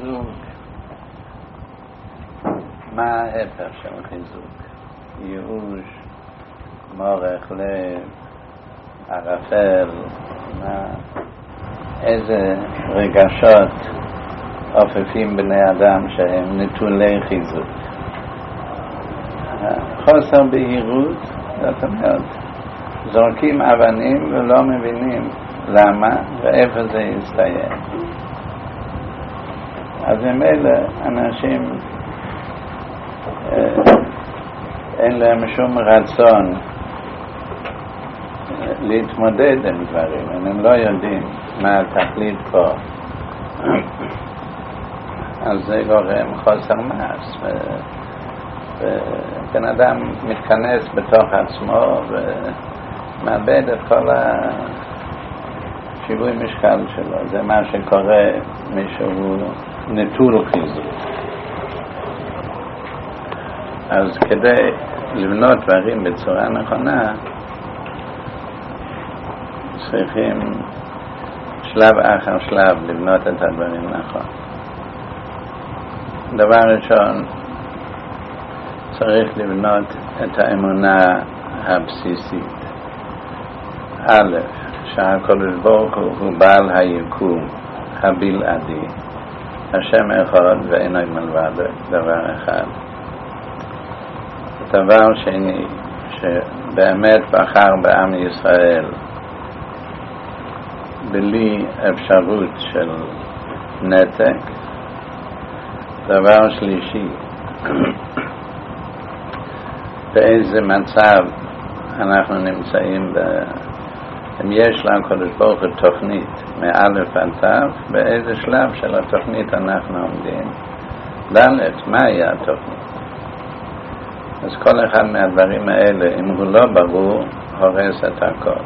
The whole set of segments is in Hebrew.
חיזוק, מה ההפך של חיזוק? ייאוש, מורך לב, ערפל, איזה רגשות עופפים בני אדם שהם נטולי חיזוק? חוסר בהירות, זאת אומרת, זורקים אבנים ולא מבינים למה ואיפה זה יסתיים. אז עם אלה אנשים אין להם שום רצון להתמודד עם דברים, הם לא יודעים מה התכלית פה. אז זה גורם חוסר מעש, ובן אדם מתכנס בתוך עצמו ומאבד את כל השיווי משקל שלו. זה מה שקורה מישהו נטול חיזוק. אז כדי לבנות דברים בצורה נכונה צריכים שלב אחר שלב לבנות את הדברים נכון. דבר ראשון, צריך לבנות את האמונה הבסיסית. א', שהקדוש ברוך הוא בעל היקום הבלעדי, השם אחד ואינו מלבדו, דבר אחד. דבר שני, שבאמת בחר בעם ישראל בלי אפשרות של נתק. דבר שלישי, באיזה מצב אנחנו נמצאים, אם יש לקדוש ברוך הוא תוכנית מאלף עד תו, באיזה שלב של התוכנית אנחנו עומדים. ד', מהי התוכנית? אז כל אחד מהדברים האלה, אם הוא לא ברור, הורס את הכל.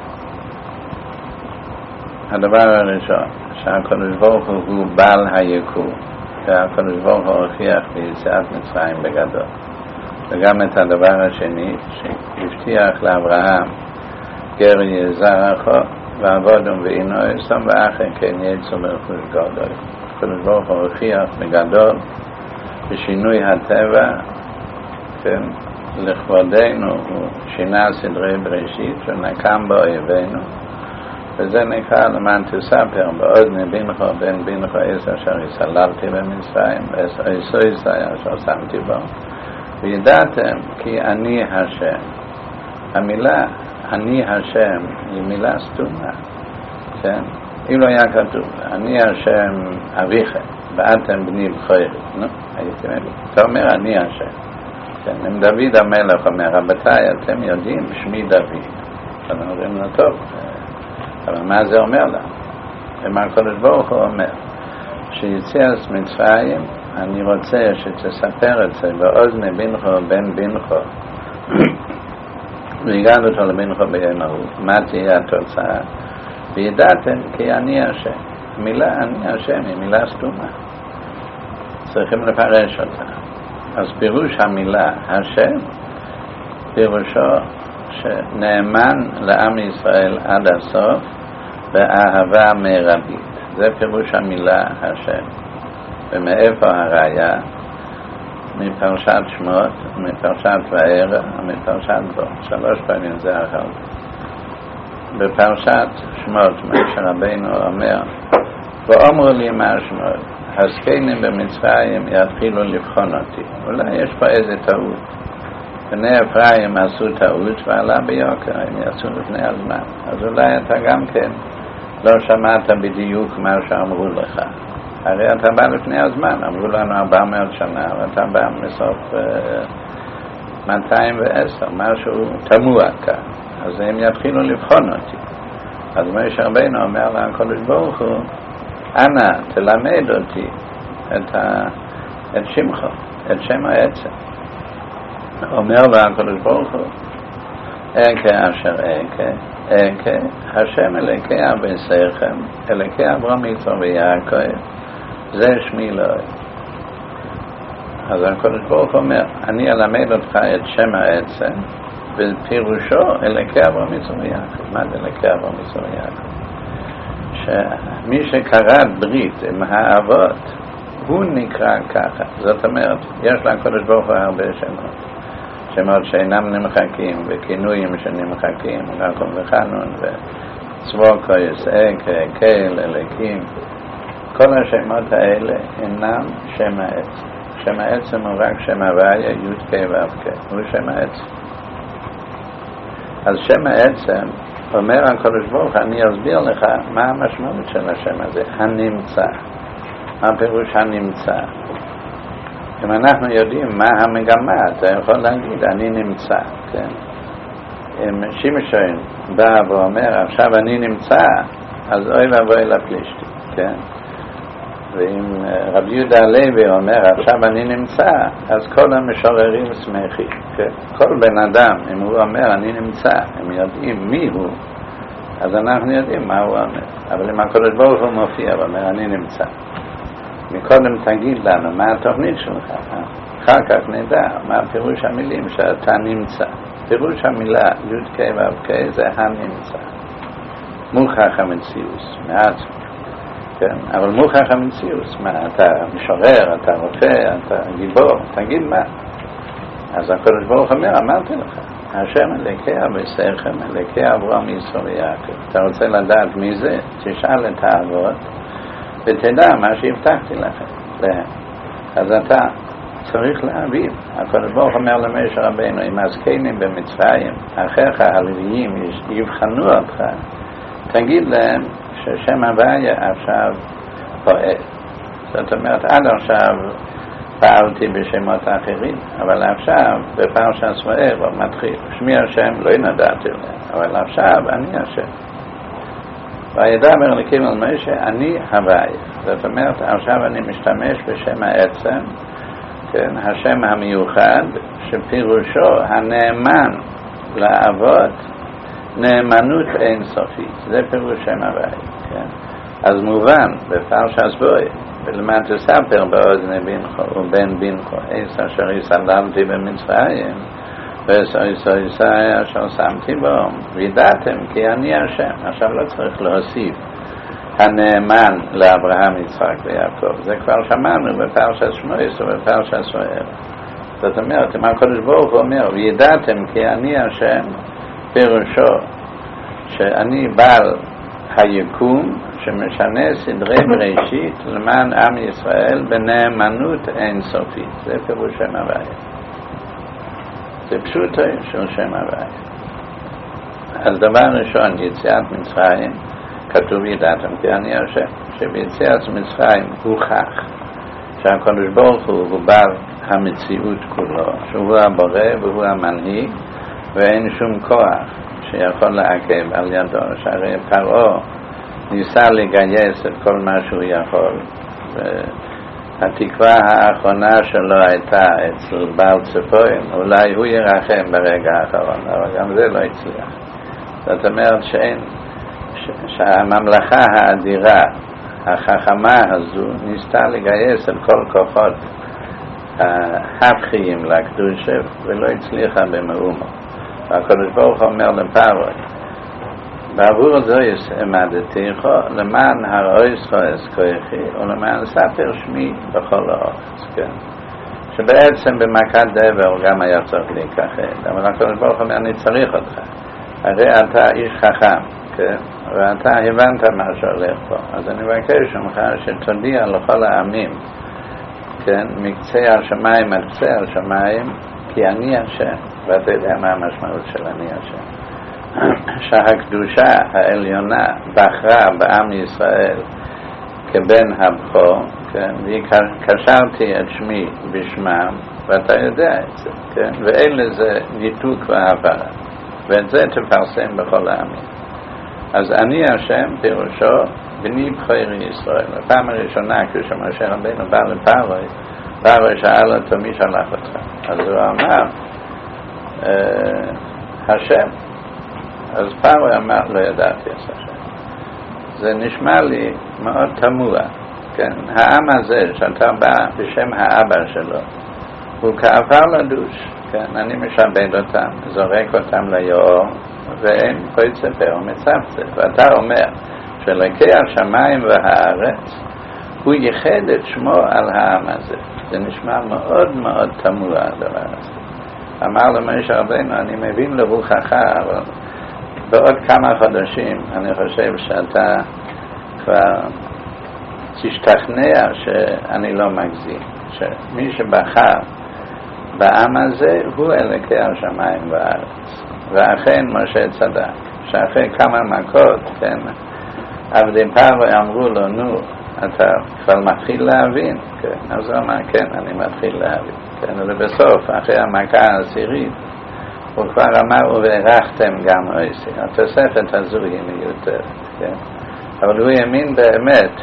הדבר הראשון, שהקדוש ברוך הוא בעל היקום, והקדוש ברוך הוא הוכיח ביציאת מצרים בגדול. וגם את הדבר השני, שהבטיח לאברהם, גר יהיה זרעך ועבודום ועינוי שם ואחר כן יצאו מרכוש גדול. הקדוש ברוך הוא הוכיח בגדול בשינוי הטבע, כן, לכבודנו הוא שינה סדרי בראשית ונקם באויבינו, וזה נקרא למען תספר באוזני בינך ובן בינך עשר אשר יסללתי במצרים ועשו ישראל אשר שמתי בו וידעתם כי אני השם. המילה אני השם היא מילה סתומה, כן? אם לא היה כתוב אני השם אביכם ואתם בני בכורי, הייתי אומר, אתה אומר אני השם, כן? אם דוד המלך אומר רבותיי אתם יודעים שמי דוד, אז אומרים לו טוב, אבל מה זה אומר לה? ומה הקדוש ברוך הוא אומר? שיציאת מצרים אני רוצה שתספר את זה באוזני בינך ובן בינך והגענו אותו לבינך ביום ההוא, מה תהיה התוצאה? וידעתם כי אני השם. המילה אני השם היא מילה סתומה, צריכים לפרש אותה. אז פירוש המילה השם פירושו שנאמן לעם ישראל עד הסוף באהבה מרבית. זה פירוש המילה השם. ומאיפה הראיה? מפרשת שמות, מפרשת וערה ומפרשת בו. 3 פעמים זה אחר. בפרשת שמות משה רבינו אומר ואומרו לי מה שמות הזקנים במצרים יתחילו לבחון אותי. אולי יש פה איזה טעות, בני אפרים עשו טעות ועלה ביוקר, הם יעשו לפני הזמן, אז אולי אתה גם כן לא שמעת בדיוק מה שאמרו לך. הרי אתה בא לפני הזמן, אמרו לנו 400 שנה ואתה בא מסוף 210, משהו תמוה כאן, אז הם יתחילו לבחון אותי. אז משה רבינו אומר לקדוש ברוך הוא אנא תלמד אותי את שמך, את שם העצם. אומר לו הקדוש ברוך הוא אכה אשר אכה השם אלוקי אבותיכם אלוקי אברהם יצחק ויעקב זה שמי אלוהי. אז הקדוש ברוך הוא אומר אני אלמד אותך את שם העצם ופירושו אלוקי אברהם יצחק ויעקב. מה זה אלוקי אברהם יצחק ויעקב? שמי שקראת ברית עם האבות הוא נקרא ככה. זאת אומרת, יש לקדוש ברוך הוא הרבה שמות. שמות שאינם נמחקים, וכינויים שנמחקים, רקום וחנון, וצבוקו, יסעק, קל, אלקים. כל השמות האלה אינם שם העצם. שם העצם הוא רק שם הוויה, י' ק' ו' ק'. הוא שם העצם. אז שם העצם, אומר הקדוש ברוך, אני אסביר לך מה המשמעות של השם הזה, הנמצא. מה פירוש הנמצא? אם אנחנו יודעים מה המגמה, אתה יכול להגיד, אני נמצא, כן? אם שמשון בא ואומר, עכשיו אני נמצא, אז אוי ואבוי לפלישתי, כן? ואם רבי יהודה הלוי אומר, עכשיו אני נמצא, אז כל המשוררים שמחים, כן? כל בן אדם, אם הוא אומר, אני נמצא, הם יודעים מי הוא, אז אנחנו יודעים מה הוא אומר. אבל אם הקדוש ברוך הוא מופיע ואומר, אני נמצא, מקודם תגיד לנו מה התוכנית שלך, אחר כך נדע מה פירוש המילים שאתה נמצא. פירוש המילה י' ק' ו' ק' זה הנמצא. מוכח המציאוס, מעצמו. כן? אבל מוכח המציאוס, מה, אתה משורר, אתה רופא, אתה גיבור, תגיד מה. אז הקדוש ברוך אומר, אמרתי לך, השם אלוקי אבותיכם, אלוקי אברהם יצחק ויעקב. אתה רוצה לדעת מי זה? תשאל את האבות ותדע מה שהבטחתי לכם. אז אתה צריך להבין. הקדוש ברוך אומר למשה רבנו, אם הזקנים במצרים, אחיך הלוויים יבחנו אותך, תגיד להם ששם הוויה עכשיו פועל. זאת אומרת, עד עכשיו פעלתי בשמות אחרים, אבל עכשיו בפרשת סואר מתחיל, שמי השם לא נדעתי להם, אבל עכשיו אני השם. וידבר אלוקים אל משה, אני הוויה. זאת אומרת, עכשיו אני משתמש בשם העצם, כן, השם המיוחד, שפירושו הנאמן לעבוד, נאמנות אינסופית. זה פירוש שם הוויה, כן? אז מובן, בפרשת סואר, ולמען תספר באוזני בנך ובן בנך, עץ אשר יסללתי במצרים, ועשה אשר שמתי בו, וידעתם כי אני השם. עכשיו לא צריך להוסיף הנאמן לאברהם, יצחק ויעקב. זה כבר שמענו בפרשת שמואל ובפרשת סואר. זאת אומרת, אם הקדוש ברוך הוא אומר, וידעתם כי אני השם, פירושו שאני בעל היקום שמשנה סדרי בראשית למען עם ישראל בנאמנות אינסופית. זה פירוש שם הוויה. זה פשוט של שם הוויה. אז דבר ראשון, יציאת מצרים, כתוב ידעתם כי אני השם. שביציאת מצרים הוכח שהקדוש ברוך הוא בעל המציאות כולו, שהוא הבורא והוא המנהיג, ואין שום כוח שיכול לעכב על ידו. שהרי פרעה ניסה לגייס את כל מה שהוא יכול, והתקווה האחרונה שלו הייתה אצל בעל ציפורים, אולי הוא ירחם ברגע האחרון, אבל גם זה לא הצליח. זאת אומרת שהממלכה האדירה, החכמה הזו, ניסתה לגייס את כל כוחות ההפכיים לקדושה, ולא הצליחה במאומו. והקדוש ברוך הוא אומר לפרעה, בעבור זויס עמדתיך למען הראיסך אזכרכי ולמען ספר שמי בכל הארץ. כן? שבעצם במכת דבר גם היה צריך להיכחד, אבל הקדוש ברוך הוא אומר, אני צריך אותך, הרי אתה איש חכם, כן? ואתה הבנת מה שהולך פה, אז אני מבקש ממך שתודיע לכל העמים, כן? מקצה השמיים עד קצה השמיים, כי אני השם. ואתה יודע מה המשמעות של אני השם. שהקדושה העליונה בחרה בעם ישראל כבן הבכור, כן? והיא קשרתי את שמי בשמם, ואתה יודע את זה, כן? ואין לזה ניתוק והעברה, ואת זה תפרסם בכל העמים. אז אני השם פירושו בני בכורי ישראל. בפעם הראשונה כשמשה רבנו בא לפרעה, פרעה שאל אותו מי שלח אותך, אז הוא אמר השם. אז פרעה אמר לא ידעתי את השם. זה נשמע לי מאוד תמוה, כן? העם הזה שאתה בא בשם האבא שלו הוא כעפר לדוש, כן? אני משבד אותם, זורק אותם ליאור, ואין פוצה פה ומצפצף. ואתה אומר שלקי השמיים והארץ הוא ייחד את שמו על העם הזה. זה נשמע מאוד מאוד תמוה הדבר הזה. אמר למשה רבנו, אני מבין לרוחך, אבל בעוד כמה חודשים אני חושב שאתה כבר תשתכנע שאני לא מגזים, שמי שבחר בעם הזה הוא אלוקי השמיים והארץ. ואכן משה צדק, שאחרי כמה מכות, כן, עבדי פרעה אמרו לו, נו, אתה כבר מתחיל להבין, כן, אז הוא אמר, כן, אני מתחיל להבין, כן, ובסוף, אחרי המכה העשירית, הוא כבר אמר, וברכתם גם עושה. התוספת הזו היא מיותרת, כן, אבל הוא האמין באמת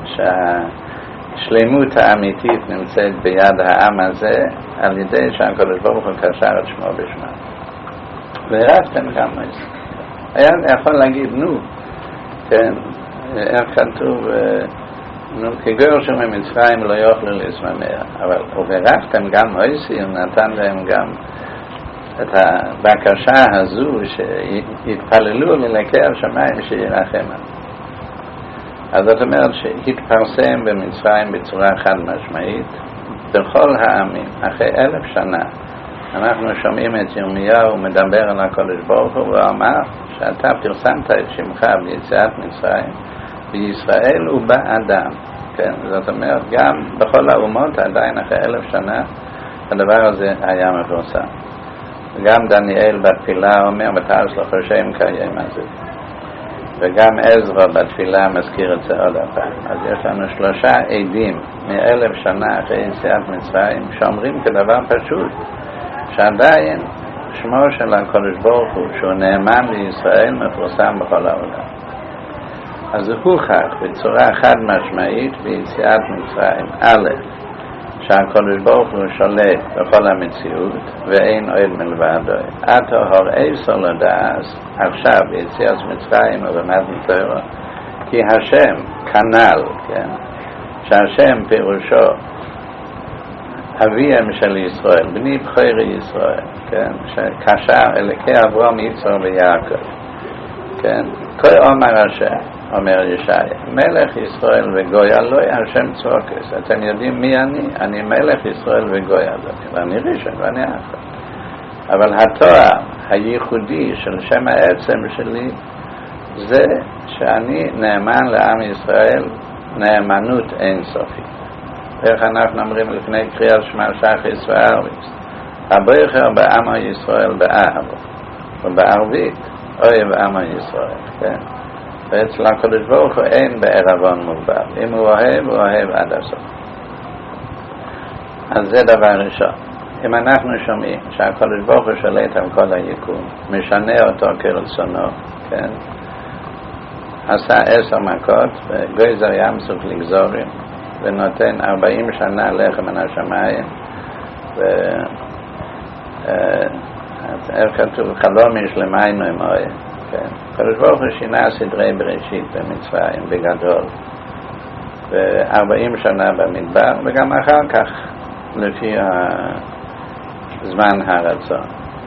שהשלמות האמיתית נמצאת ביד העם הזה, על ידי שהקדוש ברוך הוא קשר את שמו בשמו. וברכתם גם עושה. היה יכול להגיד, נו, כן, איך כתוב, כגורשו ממצרים לא יוכלו להשתמר, אבל וברכתם גם עושה, הוא נתן להם גם את הבקשה הזו שהתפללו לאלוקי השמיים שירחם. אז זאת אומרת שהתפרסם במצרים בצורה חד משמעית בכל העמים. אחרי 1000 שנה אנחנו שומעים את ירמיהו מדבר על הקדוש ברוך הוא ואמר שאתה פרסמת את שמך ביציאת מצרים בישראל ובאדם. כן, זאת אומרת גם בכל האומות עדיין אחרי 1000 שנה הדבר הזה היה מפורסם. גם דניאל בתפילה אומר ותעש לך שם קיים הזה, וגם עזרא בתפילה מזכיר את זה עוד הפעם. אז יש לנו 3 עדים מ1000 שנה אחרי יציאת מצרים שאומרים כדבר פשוט שעדיין שמו של הקדוש ברוך הוא שהוא נאמן לישראל מפורסם בכל העולם. אז זה הוכח בצורה חד משמעית ביציאת מצרים א' שהקדוש ברוך הוא שולט בכל המציאות ואין עוד מלבדו. עתה הוראי סולדס עכשיו ביציאת מצרים ובמתן תורה כי השם כנ"ל, כן, שהשם פירושו אביהם של ישראל, בני בכורי ישראל, כן, שקשר אלוקי אברהם יצחק ויעקב, כן, כה אומר השם, אומר ישעיה, מלך ישראל וגוי אלוהי השם צבוקות. אתם יודעים מי אני? אני מלך ישראל וגוי אלוהי, ואני ראשון ואני אחר. אבל התואר הייחודי של שם העצם שלי זה שאני נאמן לעם ישראל נאמנות אינסופית. איך אנחנו אומרים לפני קריאת שמע שחריס וערבית, הברכר בעם ישראל באהבו, ובערבית אוהב עם ישראל, כן? ואצל הקדוש ברוך הוא אין בערבון מוגבל. אם הוא אוהב, הוא אוהב עד הסוף. אז זה דבר ראשון. אם אנחנו שומעים שהקדוש ברוך הוא שולט על כל היקום, משנה אותו כרצונו, כן? עשה 10 מכות, וגויזר ים סוף לגזורים, ונותן 40 שנה לחם מן השמיים, איך כתוב, חלום יש למיינו עם אוהב. הקדוש ברוך הוא שינה סדרי בראשית במצרים בגדול ו40 שנה במדבר וגם אחר כך לפי זמן הרצון.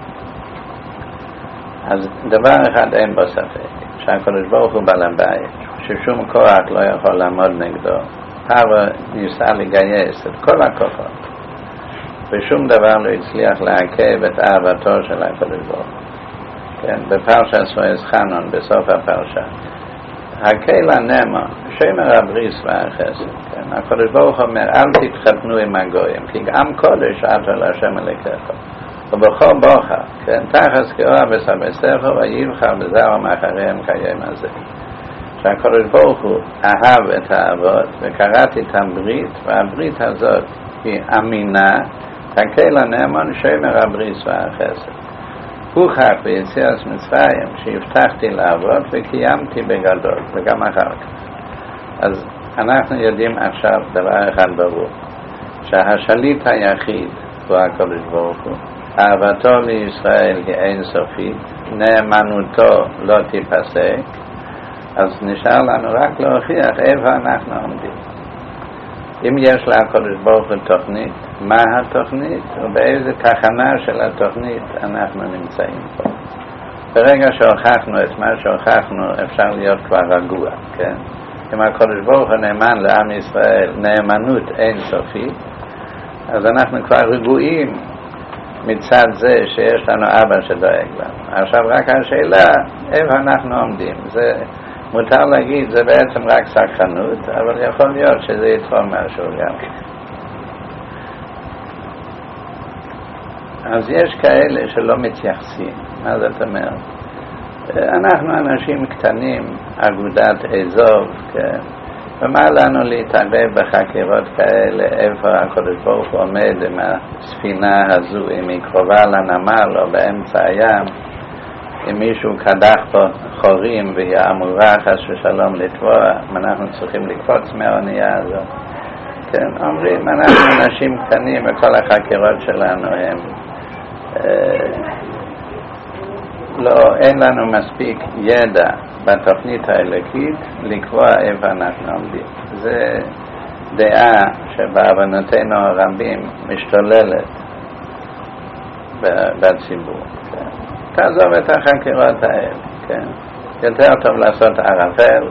אז דבר אחד אין בו ספק, שהקדוש ברוך הוא בעל הבית, ששום כוח לא יכול לעמוד נגדו. פרעה ניסה לגייס את כל הכוחות ושום דבר לא הצליח לעכב את אהבתו של הקדוש ברוך הוא. כן, בפרשת סואס חנון בסוף הפרשה הקהל הנאמן שמר הבריס והחסד, כן, הקדוש ברוך אומר אל תתחתנו עם הגויים כי גם קודש אתה להשם אלוקיך ובכל בוכה, כן, תחס כאוהב וסבסך ויבחר בזרע מאחריהם כיום הזה. שהקדוש ברוך הוא אהב את האבות וקראת איתם ברית, והברית הזאת היא אמינה. הקהל הנאמן שמר הבריס והחסד הוכח ביציאת מצרים שהבטחתי לעבוד וקיימתי בגדול וגם אחר כך. אז אנחנו יודעים עכשיו דבר אחד ברור, שהשליט היחיד הוא הקדוש ברוך הוא, אהבתו לישראל היא אינסופית, נאמנותו לא תיפסק. אז נשאר לנו רק להוכיח איפה אנחנו עומדים. אם יש לקדוש ברוך הוא תוכנית, מה התוכנית ובאיזה תחנה של התוכנית אנחנו נמצאים פה. ברגע שהוכחנו את מה שהוכחנו אפשר להיות כבר רגוע, כן? אם הקדוש ברוך הוא נאמן לעם ישראל נאמנות אין סופית, אז אנחנו כבר רגועים מצד זה שיש לנו אבא שדואג לנו. עכשיו רק השאלה איפה אנחנו עומדים. זה מותר להגיד, זה בעצם רק סקרנות, אבל יכול להיות שזה יתרום משהו גם. אז יש כאלה שלא מתייחסים. מה זאת אומרת? אנחנו אנשים קטנים, אגודת אזוב, כן? ומה לנו להתערב בחקירות כאלה, איפה הקדוש ברוך הוא עומד עם הספינה הזו, אם היא קרובה לנמל או באמצע הים, אם מישהו קדח פה חורים והיא אמורה חס ושלום לטבוע, אנחנו צריכים לקפוץ מהאונייה הזו. כן, אומרים, אנחנו אנשים קטנים וכל החקירות שלנו הם לא, אין לנו מספיק ידע בתוכנית האלוקית לקבוע איפה אנחנו עומדים. זה דעה שבהבנותינו הרבים משתוללת בציבור. כן. תעזוב את החקירות האלה. כן. יותר טוב לעשות ערפל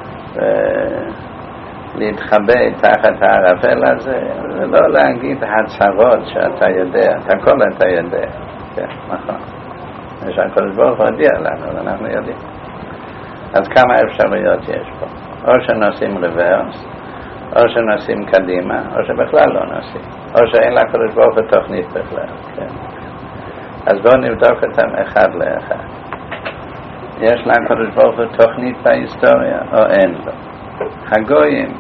ולהתחבא תחת הערפל הזה, ולא להגיד הצהרות שאתה יודע, את הכל אתה יודע. כן, נכון. שהקדוש ברוך הוא הודיע לנו, ואנחנו יודעים. אז כמה אפשרויות יש פה? או שנוסעים רוורס, או שנוסעים קדימה, או שבכלל לא נוסעים, או שאין לקדוש ברוך הוא תוכנית בכלל. כן. אז בואו נבדוק אותם אחד לאחד. יש לקדוש ברוך הוא תוכנית בהיסטוריה, או אין לו? הגויים,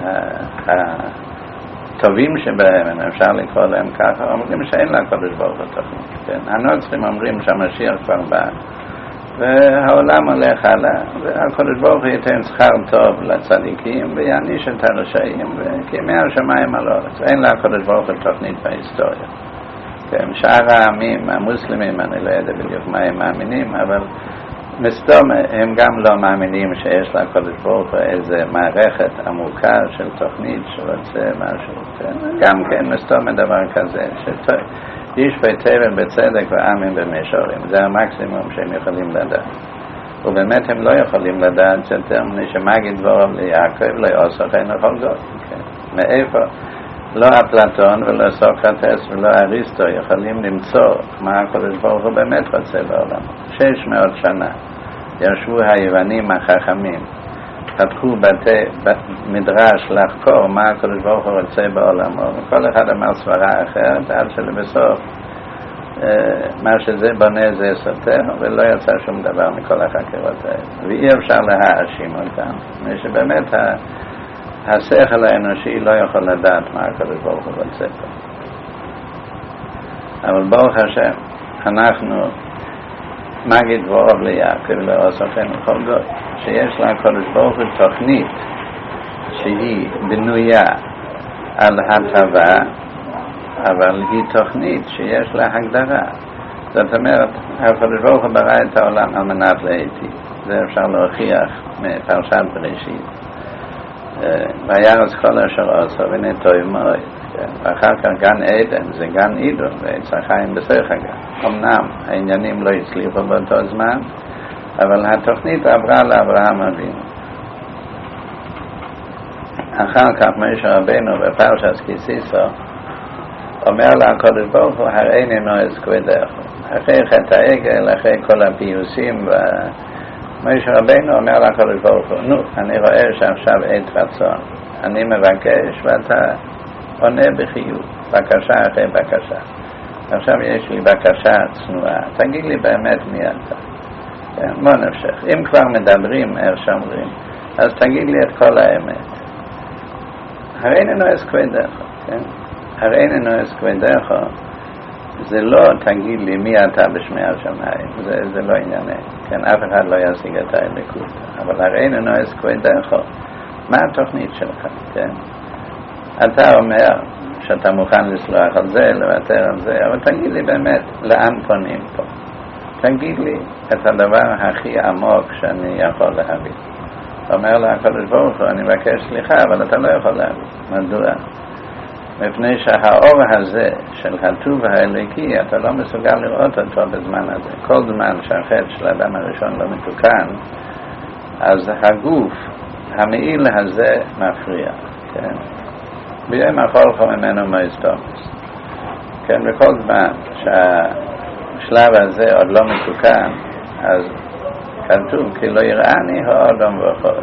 הטובים שבהם, אפשר לקרוא להם ככה, אומרים שאין לקדוש ברוך הוא תוכנית. כן. הנוצרים אומרים שהמשיח כבר בא, והעולם הולך הלאה, והקדוש ברוך הוא ייתן שכר טוב לצדיקים ויעניש את הרשעים וכימי השמיים על הארץ. אין לקדוש ברוך הוא תוכנית בהיסטוריה. כן, שאר העמים, המוסלמים, אני לא יודע בדיוק מה הם מאמינים, אבל מסתום הם גם לא מאמינים שיש לקדוש ברוך הוא איזה מערכת עמוקה של תוכנית שרוצה משהו. כן, גם כן מסתום דבר כזה איש בטבע בצדק ועמים במישורים. זה המקסימום שהם יכולים לדעת. ובאמת הם לא יכולים לדעת יותר שמגיד דברו ליעקב לא יעשו כן לכל גוי. מאיפה לא אפלטון ולא סוקרטס ולא אריסטו יכולים למצוא מה הקדוש ברוך הוא באמת רוצה בעולם. 600 שנה ישבו היוונים החכמים, פתחו מדרש לחקור מה הקדוש ברוך הוא רוצה בעולמו, וכל אחד אמר סברה אחרת, עד שלבסוף מה שזה בונה זה סותר, ולא יצא שום דבר מכל החקירות האלה, ואי אפשר להאשים אותם, שבאמת השכל האנושי לא יכול לדעת מה הקדוש ברוך הוא רוצה פה. אבל ברוך השם, אנחנו מגיד דברו ליעקב לא עשו כן לכל גוי, שיש לקדוש ברוך הוא תוכנית שהיא בנויה על הטבה, אבל היא תוכנית שיש לה הגדרה. זאת אומרת, הקדוש ברוך הוא ברא את העולם על מנת להיטיב. זה אפשר להוכיח מפרשת בראשית. וירס כל אשר עשו ונטוב מאוד. ואחר כך גן עדן זה גן עידון ועץ החיים בסך הגן. אמנם העניינים לא הצליחו באותו זמן, אבל התוכנית עברה לאברהם אבינו. אחר כך משה רבנו בפרשת כי תישא אומר לקדוש ברוך הוא הראיני נועז כבודך. אחרי חטא העגל, אחרי כל הפיוסים, משה רבנו אומר לקדוש ברוך הוא, נו, אני רואה שעכשיו עת רצון, אני מבקש ואתה עונה בחיוב, בקשה אחרי בקשה. עכשיו יש לי בקשה צנועה, תגיד לי באמת מי אתה. מה נפשך? אם כבר מדברים, איך שאומרים, אז תגיד לי את כל האמת. הראיני נועז כבודך, כן? הראיני נועז כבודך, זה לא תגיד לי מי אתה בשמי השמיים, זה לא ענייני, כן? אף אחד לא ישיג את האלוקות. אבל הראיני נועז כבודך, מה התוכנית שלך, כן? אתה אומר שאתה מוכן לסלוח על זה, לוותר על זה, אבל תגיד לי באמת לאן פונים פה. תגיד לי את הדבר הכי עמוק שאני יכול להבין. אומר לה הקדוש ברוך הוא, אני מבקש סליחה, אבל אתה לא יכול להבין. מדוע? מפני שהאור הזה של הטוב האלוקי, אתה לא מסוגל לראות אותו בזמן הזה. כל זמן שהחטא של האדם הראשון לא מתוקן, אז הגוף המעיל הזה מפריע, כן? ביום אכולך ממנו מאסתומס. כן, בכל זמן שהשלב הזה עוד לא מתוקן, אז כתוב כי לא יראני האדם ואכול.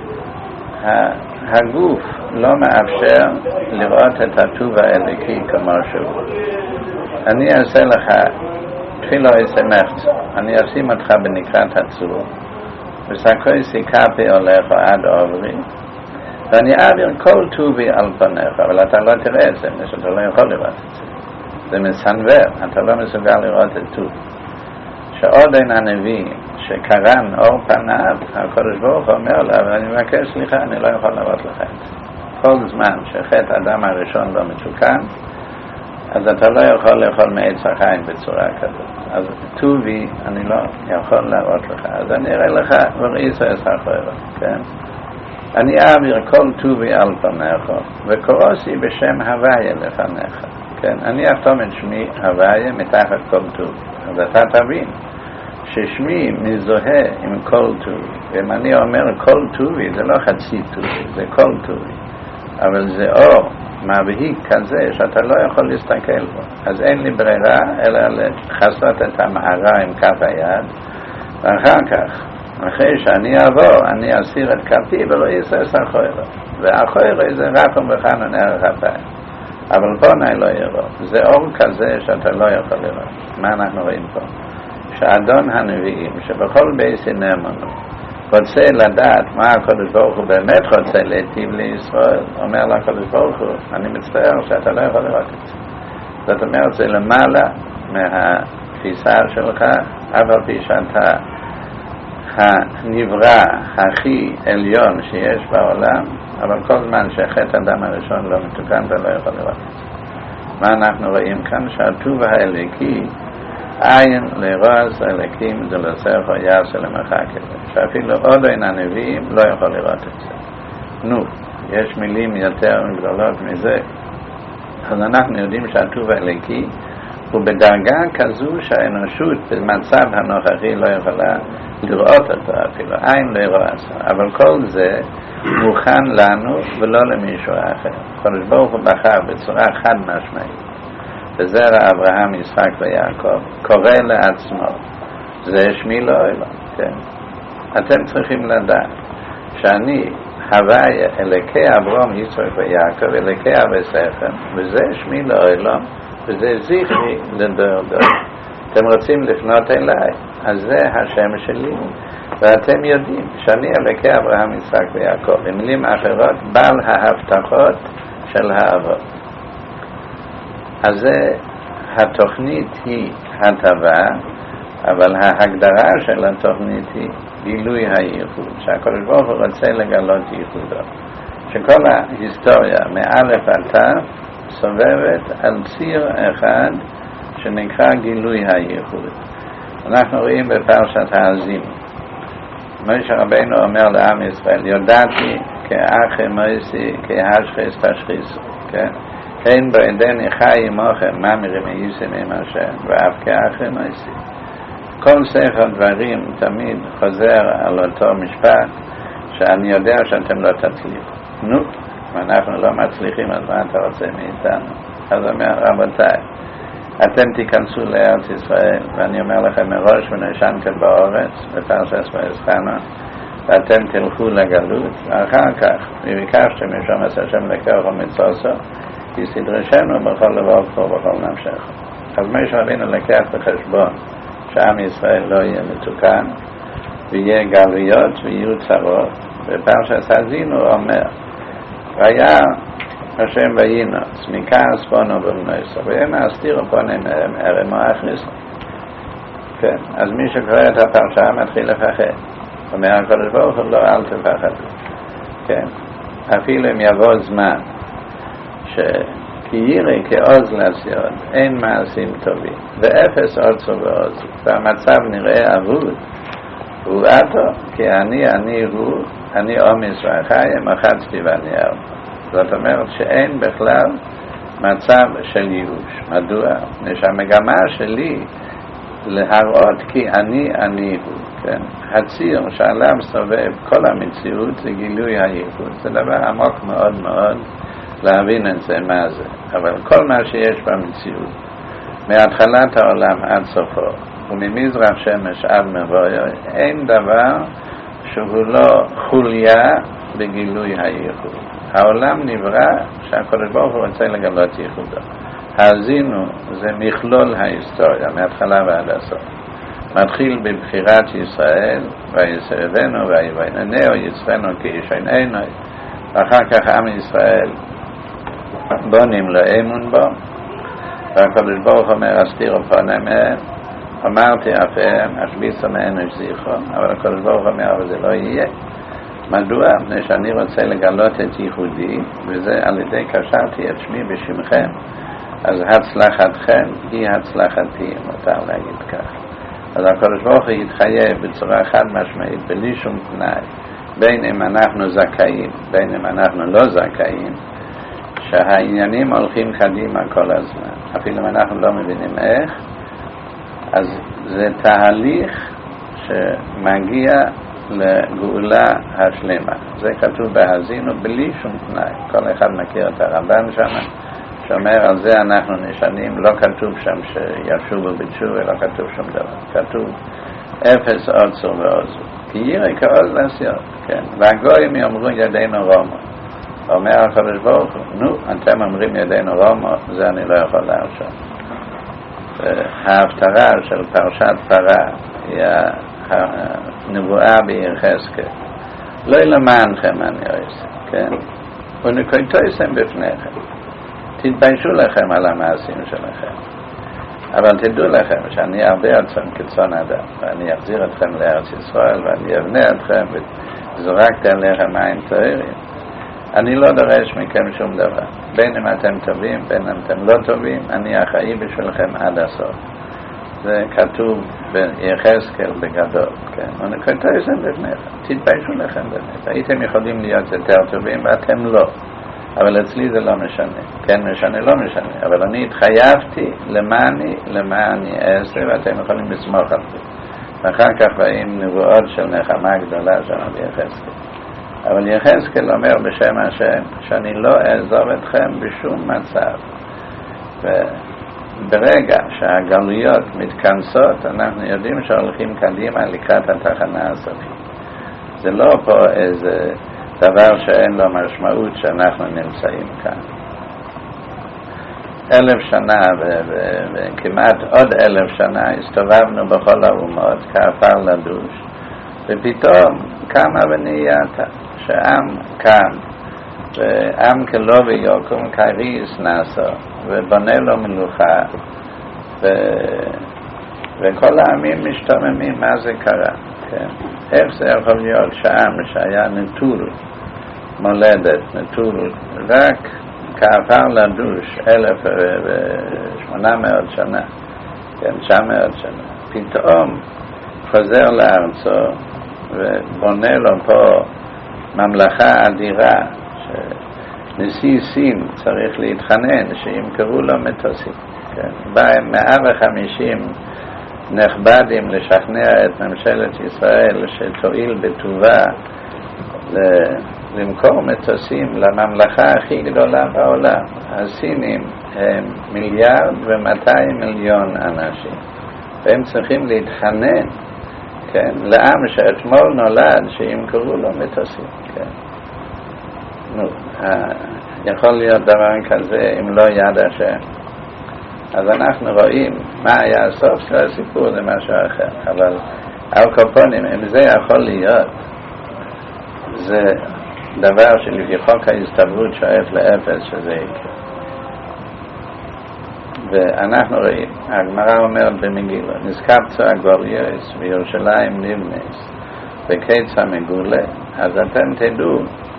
הגוף לא מאפשר לראות את הטוב האלוקי כמו שהוא. אני אעשה לך תחילה אסמך, אני אשים אותך בנקרת הצור, וסקוי סיכפי הולך עד עוברי, ואני אעביר כל טובי על פניך, אבל אתה לא תראה את זה, אתה לא יכול לראות את זה. זה מסנבר, אתה לא מסוגל לראות את טוב. שעוד אין הנביא שקרן אור פניו, הקדוש ברוך הוא אומר לה, אבל אני מבקש סליחה, אני לא יכול לראות לך את זה. כל זמן שחטא האדם הראשון לא מתוקן, אז אתה לא יכול לאכול מעץ החיים בצורה כזאת. אז טובי אני לא יכול להראות לך. אז אני אראה לך וראיסו אסחוירו, כן? אני אעביר כל טובי על פניך, וקורוסי בשם הוויה לפניך, כן? אני אחתום את שמי הוויה מתחת כל טוב. אז אתה תבין ששמי מזוהה עם כל טובי. ואם אני אומר כל טובי, זה לא חצי טובי, זה כל טובי. אבל זה אור מבהיק כזה שאתה לא יכול להסתכל בו. אז אין לי ברירה אלא לחסות את המערה עם כף היד, ואחר כך, אחרי שאני אעבור, אני אסיר את כפי ולא יסס אחוירו. ואחוירו זה רחום וחנון ערך הפיים. אבל פה אני לא יראה. זה אור כזה שאתה לא יכול לראות. מה אנחנו רואים פה? שאדון הנביאים, שבכל בייסי נאמנו, רוצה לדעת מה הקדוש ברוך הוא באמת רוצה להיטיב לישראל, אומר לקדוש ברוך הוא, אני מצטער שאתה לא יכול לראות את זה. זאת אומרת, זה למעלה מהתפיסה שלך, אבל פי שאתה הנברא הכי עליון שיש בעולם, אבל כל זמן שחטא האדם הראשון לא מתוקן, אתה לא יכול לראות את זה. מה אנחנו רואים כאן? שהטוב האלוקי, עין לרועס אלוקים דלסך או יעשה למחקת, שאפילו עוד אין הנביאים לא יכול לראות את זה. נו, יש מילים יותר גדולות מזה. אז אנחנו יודעים שהטוב האלוקי הוא בדרגה כזו שהאנושות במצב הנוכחי לא יכולה לראות אותו אפילו, עין לרועס. אבל כל זה מוכן לנו ולא למישהו אחר. הקדוש ברוך הוא בחר בצורה חד משמעית בזרע אברהם, יצחק ויעקב, קורא לעצמו, זה שמי לא אלוה, כן? אתם צריכים לדעת שאני הוויה אלוקי אברהם, יצחק ויעקב, אלוקי אבי סכם, וזה שמי לא אלוה, וזה זכרי לדור דור. אתם רוצים לפנות אליי, אז זה השם שלי, ואתם יודעים שאני אלוקי אברהם, יצחק ויעקב. במילים אחרות, בעל ההבטחות של האבות. אז התוכנית היא הטבה, אבל ההגדרה של התוכנית היא גילוי הייחוד, שהקדוש ברוך הוא רוצה לגלות ייחודו. שכל ההיסטוריה מאלף עד תף סובבת על ציר אחד שנקרא גילוי הייחוד. אנחנו רואים בפרשת האזינו. משה רבינו אומר לעם ישראל, יודעתי כאחי מויסי כהשחס תשחיסו, כן? כן בעדני חי עמוכם ממרים מייסים עם השם ואף כאחי מויסי. כל ספר דברים תמיד חוזר על אותו משפט שאני יודע שאתם לא תצליחו. נו, אנחנו לא מצליחים, אז מה אתה רוצה מאיתנו? אז אומר, רבותיי, אתם תיכנסו לארץ ישראל, ואני אומר לכם מראש ונשנתם באורץ, בפרשת ואסחנו, ואתם תלכו לגלות, ואחר כך, וביקשתם משום עשה השם לקח ומצוסו, כי סדרשנו בכל לבבך ובכל נפשך. אז משה רבינו לקח בחשבון שעם ישראל לא יהיה מתוקן, ויהיה גלויות ויהיו צרות, בפרשת האזינו אומר, והיה השם וינוס, מכעס פונו ובנויסו, ויאמר הסתירו פונים ארמו הכניסו. כן, אז מי שקורא את הפרשה מתחיל לפחד. אומר הקדוש ברוך הוא, לא, אל תפחדו. כן, אפילו אם יבוא זמן, כי ירא כעוז לעשיון, אין מעשים טובים, ואפס עוצו ועוזו, והמצב נראה אבוד, הוא עתו, כי אני הוא, אני עומס והחיים, מחצתי ואני ארבע. זאת אומרת שאין בכלל מצב של ייאוש. מדוע? שהמגמה שלי להראות כי אני הוא, כן? הציר שעליו סובב כל המציאות זה גילוי הייחוד. זה דבר עמוק מאוד מאוד להבין את זה, מה זה. אבל כל מה שיש במציאות, מהתחלת העולם עד סופו, וממזרח שמש עד מבואה, אין דבר שהוא לא חוליה בגילוי הייחוד. העולם נברא שהקדוש ברוך הוא רוצה לגלות ייחודו. האזינו זה מכלול ההיסטוריה, מההתחלה ועד הסוף. מתחיל בבחירת ישראל, ויסרבנו ויביננו, יצרנו כאיש עינינו, ואחר כך עם ישראל בונים לו אמון בו, והקדוש ברוך אומר אסתירו פנים מהם, אמרתי אפיהם, אשביסו מאנוש זיכרו, אבל הקדוש ברוך אומר אבל זה לא יהיה. מדוע? מפני שאני רוצה לגלות את ייחודי, וזה על ידי קשרתי את שמי בשמכם, אז הצלחתכם היא הצלחתי, מותר להגיד כך. אז הקדוש ברוך הוא יתחייב בצורה חד משמעית, בלי שום תנאי, בין אם אנחנו זכאים, בין אם אנחנו לא זכאים, שהעניינים הולכים קדימה כל הזמן. אפילו אם אנחנו לא מבינים איך, אז זה תהליך שמגיע לגאולה השלמה. זה כתוב בהאזינו בלי שום תנאי. כל אחד מכיר את הרמב"ן שם, שאומר על זה אנחנו נשנים, לא כתוב שם שישובו בתשובה, לא כתוב שום דבר. כתוב אפס עוצר ועוזר. כי ירא כעוז לעשיות, כן. והגויים יאמרו ידינו רומו. אומר הקדוש ברוך הוא, נו, אתם אומרים ידינו רומו, זה אני לא יכול להרשות. ההפטרה של פרשת פרה היא הנבואה ביחזקאל. לא למענכם אני עושה, כן? ונקויתויסם בפניכם. תתביישו לכם על המעשים שלכם. אבל תדעו לכם שאני ארבה אתכם כצאן אדם, ואני אחזיר אתכם לארץ ישראל, ואני אבנה אתכם, וזרקתי עליכם מים טהורים. אני לא דורש מכם שום דבר. בין אם אתם טובים, בין אם אתם לא טובים, אני אחראי בשבילכם עד הסוף. זה כתוב ביחזקאל בגדול, כן? ונקויתויסם בפניכם. תתביישו לכם באמת. הייתם יכולים להיות יותר טובים, ואתם לא. אבל אצלי זה לא משנה. כן משנה, לא משנה. אבל אני התחייבתי למעני אעשה, ואתם יכולים לסמוך על זה. ואחר כך באים נבואות של נחמה גדולה של יחזקאל. אבל יחזקאל אומר בשם השם, שאני לא אעזוב אתכם בשום מצב. וברגע שהגלויות מתכנסות, אנחנו יודעים שהולכים קדימה לקראת התחנה הסופית. זה לא פה איזה דבר שאין לו משמעות שאנחנו נמצאים כאן. 1000 שנה וכמעט עוד 1000 שנה הסתובבנו בכל האומות כעפר לדוש, ופתאום קמה ונהייתה שעם קם, ועם כלא ויקום כריס נעשה, ובונה לו מלוכה, וכל העמים משתוממים מה זה קרה. כן? איך זה יכול להיות שעם שהיה נטול מולדת, נטול רק כעפר לדוש 1800 שנה, כן, 900 שנה, פתאום חוזר לארצו ובונה לו פה ממלכה אדירה, שנשיא סין צריך להתחנן שימכרו לו מטוסים, כן? באים 150 נכבדים לשכנע את ממשלת ישראל שתועיל בטובה למכור מטוסים לממלכה הכי גדולה בעולם. הסינים הם 1,200,000,000 אנשים, והם צריכים להתחנן, כן, לעם שאתמול נולד שימכרו לו מטוסים, כן. נו, יכול להיות דבר כזה אם לא יד השם. אז אנחנו רואים מה היה הסוף של הסיפור, זה משהו אחר. אבל על קופונים, אם זה יכול להיות, זה דבר שלפי חוק ההסתברות שואף לאפס שזה יקרה. ואנחנו רואים, הגמרא אומרת במגילה, נזקפצו הגוריות וירושלים נבנס וקץ המגולה, אז אתם תדעו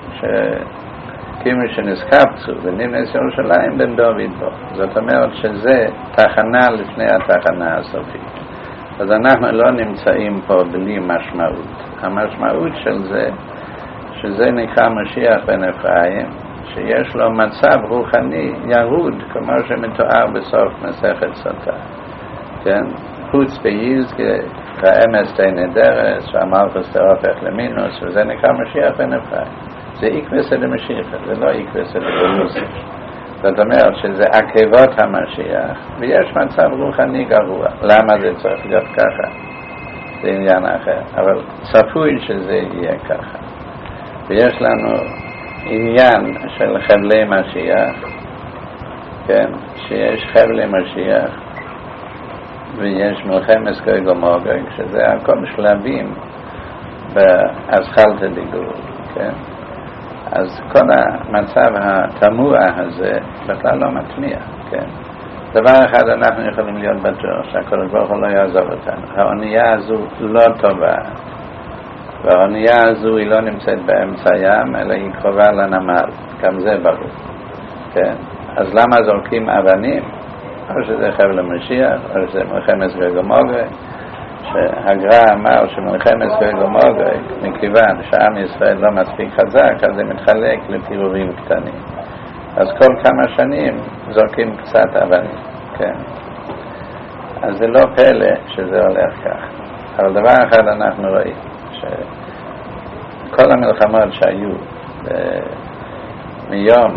כמו שנזקפצו ונבנס ירושלים בן דוד בו. זאת אומרת שזה תחנה לפני התחנה הסופית. אז אנחנו לא נמצאים פה בלי משמעות. המשמעות של זה, שזה נקרא משיח בן אפרים, שיש לו מצב רוחני ירוד, כמו שמתואר בסוף מסכת סוטה. כן? חוץ בייז והאמס די נדרס והמלכוס תהופך למינוס, וזה נקרא משיח ונפחי. זה איקווס אל המשיח, זה לא איקווס אל אבולוציה. זאת אומרת שזה עקבות המשיח, ויש מצב רוחני גרוע. למה זה צריך להיות ככה? זה עניין אחר, אבל צפוי שזה יהיה ככה. ויש לנו עניין של חבלי משיח, כן, שיש חבלי משיח, ויש מלחמת גוג ומגוג, שזה הכל שלבים באסכלתא דגאולה, כן? אז כל המצב התמוה הזה בכלל לא מטמיע, כן? דבר אחד אנחנו יכולים להיות בטוח, שהקדוש ברוך הוא לא יעזוב אותנו. האונייה הזו לא טובה, והאונייה הזו היא לא נמצאת באמצע הים, אלא היא קרובה לנמל, גם זה ברור, כן? אז למה זורקים אבנים? או שזה חבל המשיח, או שזה מלחמת גוג ומגוג, שהגר"א אמר שמלחמת גוג ומגוג, מכיוון שעם ישראל לא מספיק חזק, אז זה מתחלק לפירורים קטנים. אז כל כמה שנים זורקים קצת אבנים, כן? אז זה לא פלא שזה הולך כך. אבל דבר אחד אנחנו רואים, שכל המלחמות שהיו מיום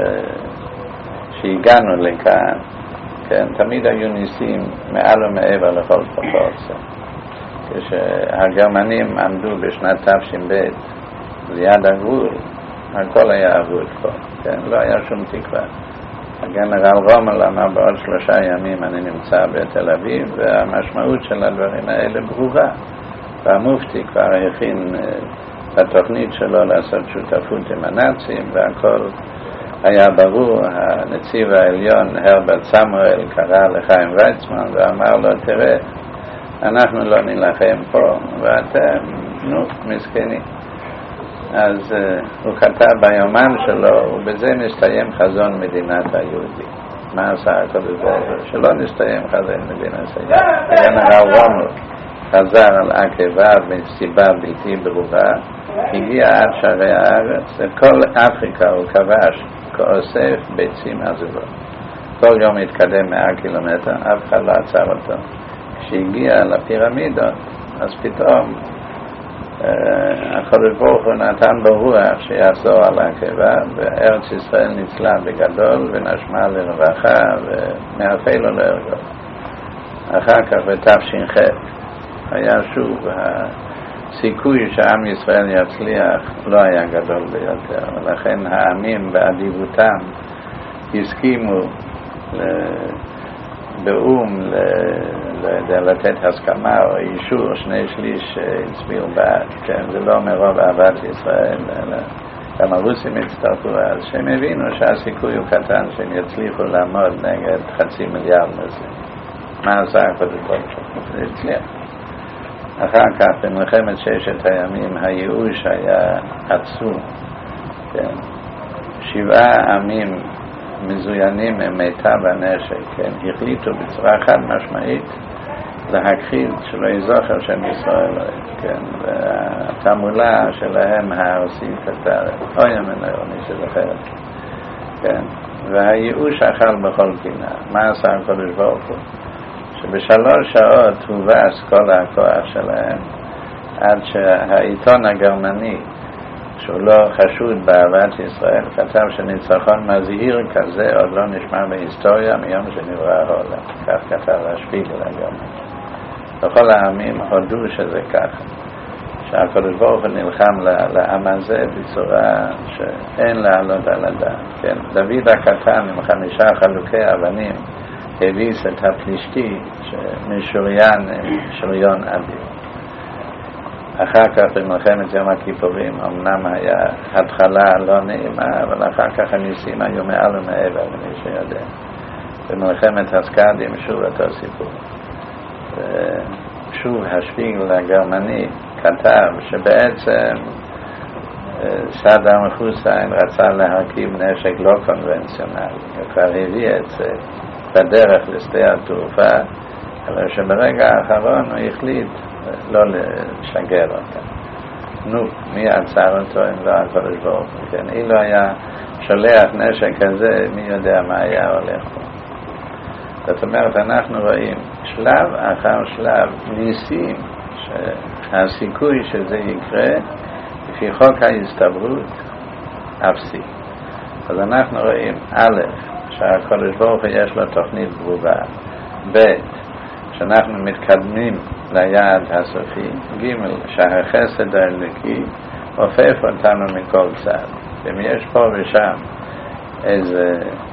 שהגענו לכאן, כן, תמיד היו ניסים מעל ומעבר לכל פרופורציה. כשהגרמנים עמדו בשנת תש"ב ליד הגבול, הכל היה אבוד פה, כן, לא היה שום תקווה. הגנרל רומל אמר בעוד 3 ימים אני נמצא בתל אביב, והמשמעות של הדברים האלה ברורה. והמופתי כבר הכין בתוכנית שלו לעשות שותפות עם הנאצים, והכל היה ברור. הנציב העליון הרברט סמואל קרא לחיים ויצמן ואמר לו, תראה, אנחנו לא נלחם פה ואתם, מסכנים. אז הוא כתב ביומן שלו, ובזה מסתיים חזון מדינת היהודים. מה עשה הקדוש ברוך הוא? שלא נסתיים חזון מדינת היהודים. הגנרל רומל חזר על עקבה מסיבה בלתי ברורה, הגיע עד שערי הארץ, את כל אפריקה הוא כבש כאוסף ביצים עזובות. כל יום התקדם 100 קילומטר, אף אחד לא עצר אותו. כשהגיע לפירמידות, אז פתאום הקדוש ברוך הוא נתן לו רוח שיחזור על העקבה, וארץ ישראל ניצלה בגדול ונשמה לרווחה ומאפה לו להרגות. אחר כך בתש"ח היה שוב הסיכוי שעם ישראל יצליח לא היה גדול ביותר, ולכן העמים באדיבותם הסכימו באום לתת הסכמה או אישור, 2/3 הצביעו בעד, כן? זה לא מרוב אהבת ישראל, אלא גם הרוסים הצטרפו, אז שהם הבינו שהסיכוי הוא קטן שהם יצליחו לעמוד נגד 500 מיליארד מוסלמים. מה עשה הקדוש ברוך הוא? זה הצליח. אחר כך במלחמת 6 הימים הייאוש היה עצום, כן? 7 עמים מזוינים עם מיטב הנשק, כן? החליטו בצורה חד משמעית להכחיד שלא יזוכר שם ישראל, כן? והתעמולה שלהם הארסית כתרת, אוי מנהל, מי שזוכר, כן? והייאוש אכל בכל פינה. מה עשה הקדוש ברוך הוא? שב3 שעות הובס כל הכוח שלהם, עד שהעיתון הגרמני, שהוא לא חשוד באהבת ישראל, כתב שניצחון מזהיר כזה עוד לא נשמע בהיסטוריה מיום שנברא העולם. כך כתב השפיגל הגרמני. וכל העמים הודו שזה כך, שהקדוש ברוך הוא נלחם לעם הזה בצורה שאין לעלות על הדעת, כן? דוד הקטן עם 5 חלוקי אבנים הביס את הפלישתי שמשוריין עם שריון אדיר. אחר כך במלחמת יום הכיפורים אמנם היה התחלה לא נעימה, אבל אחר כך הניסים היו מעל ומעבר, למי שיודע. במלחמת הסקאדים שוב אותו סיפור. שוב השפיגל הגרמני כתב שבעצם סדאם חוסיין רצה להרכיב נשק לא קונבנציונלי, וכבר הביא את זה בדרך לשדה התעופה, אבל שברגע האחרון הוא החליט לא לשגר אותה. מי עצר אותו אם לא הקדוש ברוך הוא? כן, אילו היה שולח נשק כזה, מי יודע מה היה הולך פה. זאת אומרת, אנחנו רואים שלב אחר שלב ניסים שהסיכוי שזה יקרה לפי חוק ההסתברות אפסי. אז אנחנו רואים א', שהקדוש ברוך הוא יש לו תוכנית ברורה, ב', שאנחנו מתקדמים ליעד הסופי, ג', שהחסד האלוקי עופף אותנו מכל צד. אם יש פה ושם איזה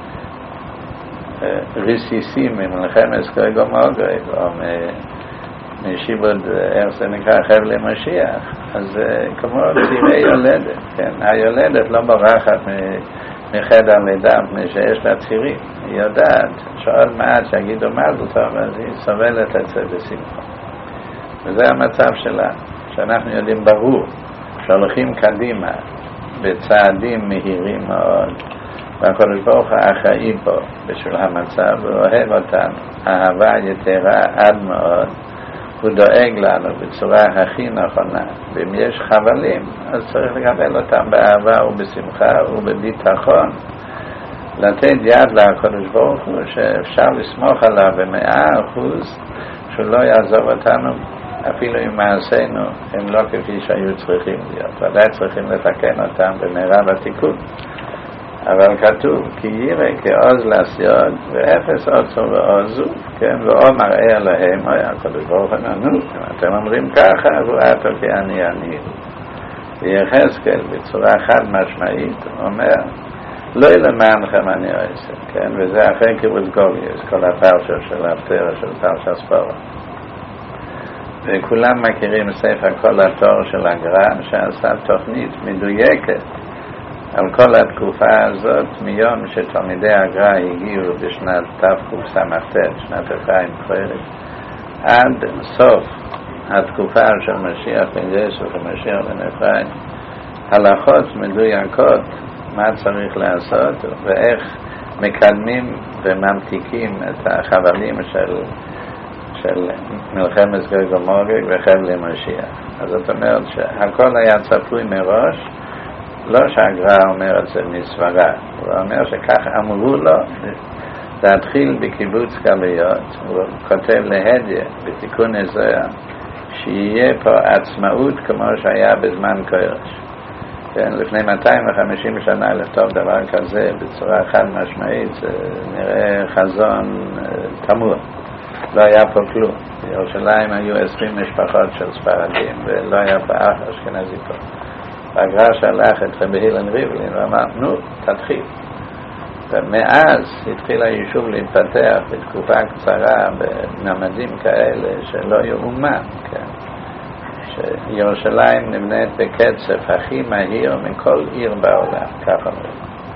רסיסים ממלחמת גוי ומגוג או משיבוד, איך זה נקרא, חבלי משיח, אז כמו צירי יולדת, כן? היולדת לא בורחת מחדר לידה מפני שיש לה צירים, היא יודעת שעוד מעט שיגידו מזל טוב, אז היא סובלת את זה בשמחה. וזה המצב שלה, שאנחנו יודעים ברור שהולכים קדימה בצעדים מהירים מאוד, והקדוש ברוך הוא אחראי פה בשביל המצב, הוא אוהב אותנו אהבה יתרה עד מאוד, הוא דואג לנו בצורה הכי נכונה, ואם יש חבלים אז צריך לקבל אותם באהבה ובשמחה ובביטחון, לתת יד לקדוש ברוך הוא שאפשר לסמוך עליו ב100% שהוא לא יעזוב אותנו אפילו אם מעשינו הם לא כפי שהיו צריכים להיות, ודאי צריכים לתקן אותם במהרה בתיקון. אבל כתוב כי ירא כעוז לסייג ואפס עוצו ועוזו, כן, ואומר אלוהים הקדוש ברוך הוא נו, אם אתם אומרים ככה ואתו כי אני ויחזקאל בצורה חד משמעית אומר לא למענכם אני עושה, כן, וזה אחרי קיבוץ גולגוס, כל הפרשה של הפטרה של פרשת ספורה, וכולם מכירים ספר כל התור של הגר"א שעשה תוכנית מדויקת על כל התקופה הזאת מיום שתלמידי הגר"א הגיעו בשנת תקס"ט, שנת אפרים חורף, עד סוף התקופה של משיח בן יוסף ומשיח בן אפרים, הלכות מדויקות מה צריך לעשות ואיך מקדמים וממתיקים את החבלים של מלחמת גוג ומגוג וחבלי משיח. אז זאת אומרת שהכל היה צפוי מראש, לא שהגר"א אומר את זה מסברה, הוא אומר שכך אמרו לו להתחיל בקיבוץ גלויות. הוא כותב להדיה בתיקון עזרא שיהיה פה עצמאות כמו שהיה בזמן קורש, כן, לפני 250 שנה לכתוב דבר כזה בצורה חד משמעית זה נראה חזון תמוה. לא היה פה כלום, בירושלים היו 20 משפחות של ספרדים ולא היה פה אף אשכנזי פה. הגר"א שלח את רבי אילן ריבלין ואמר נו תתחיל, ומאז התחיל היישוב להתפתח בתקופה קצרה בממדים כאלה שלא יאומן, כן, שירושלים נבנית בקצב הכי מהיר מכל עיר בעולם, ככה אומרים,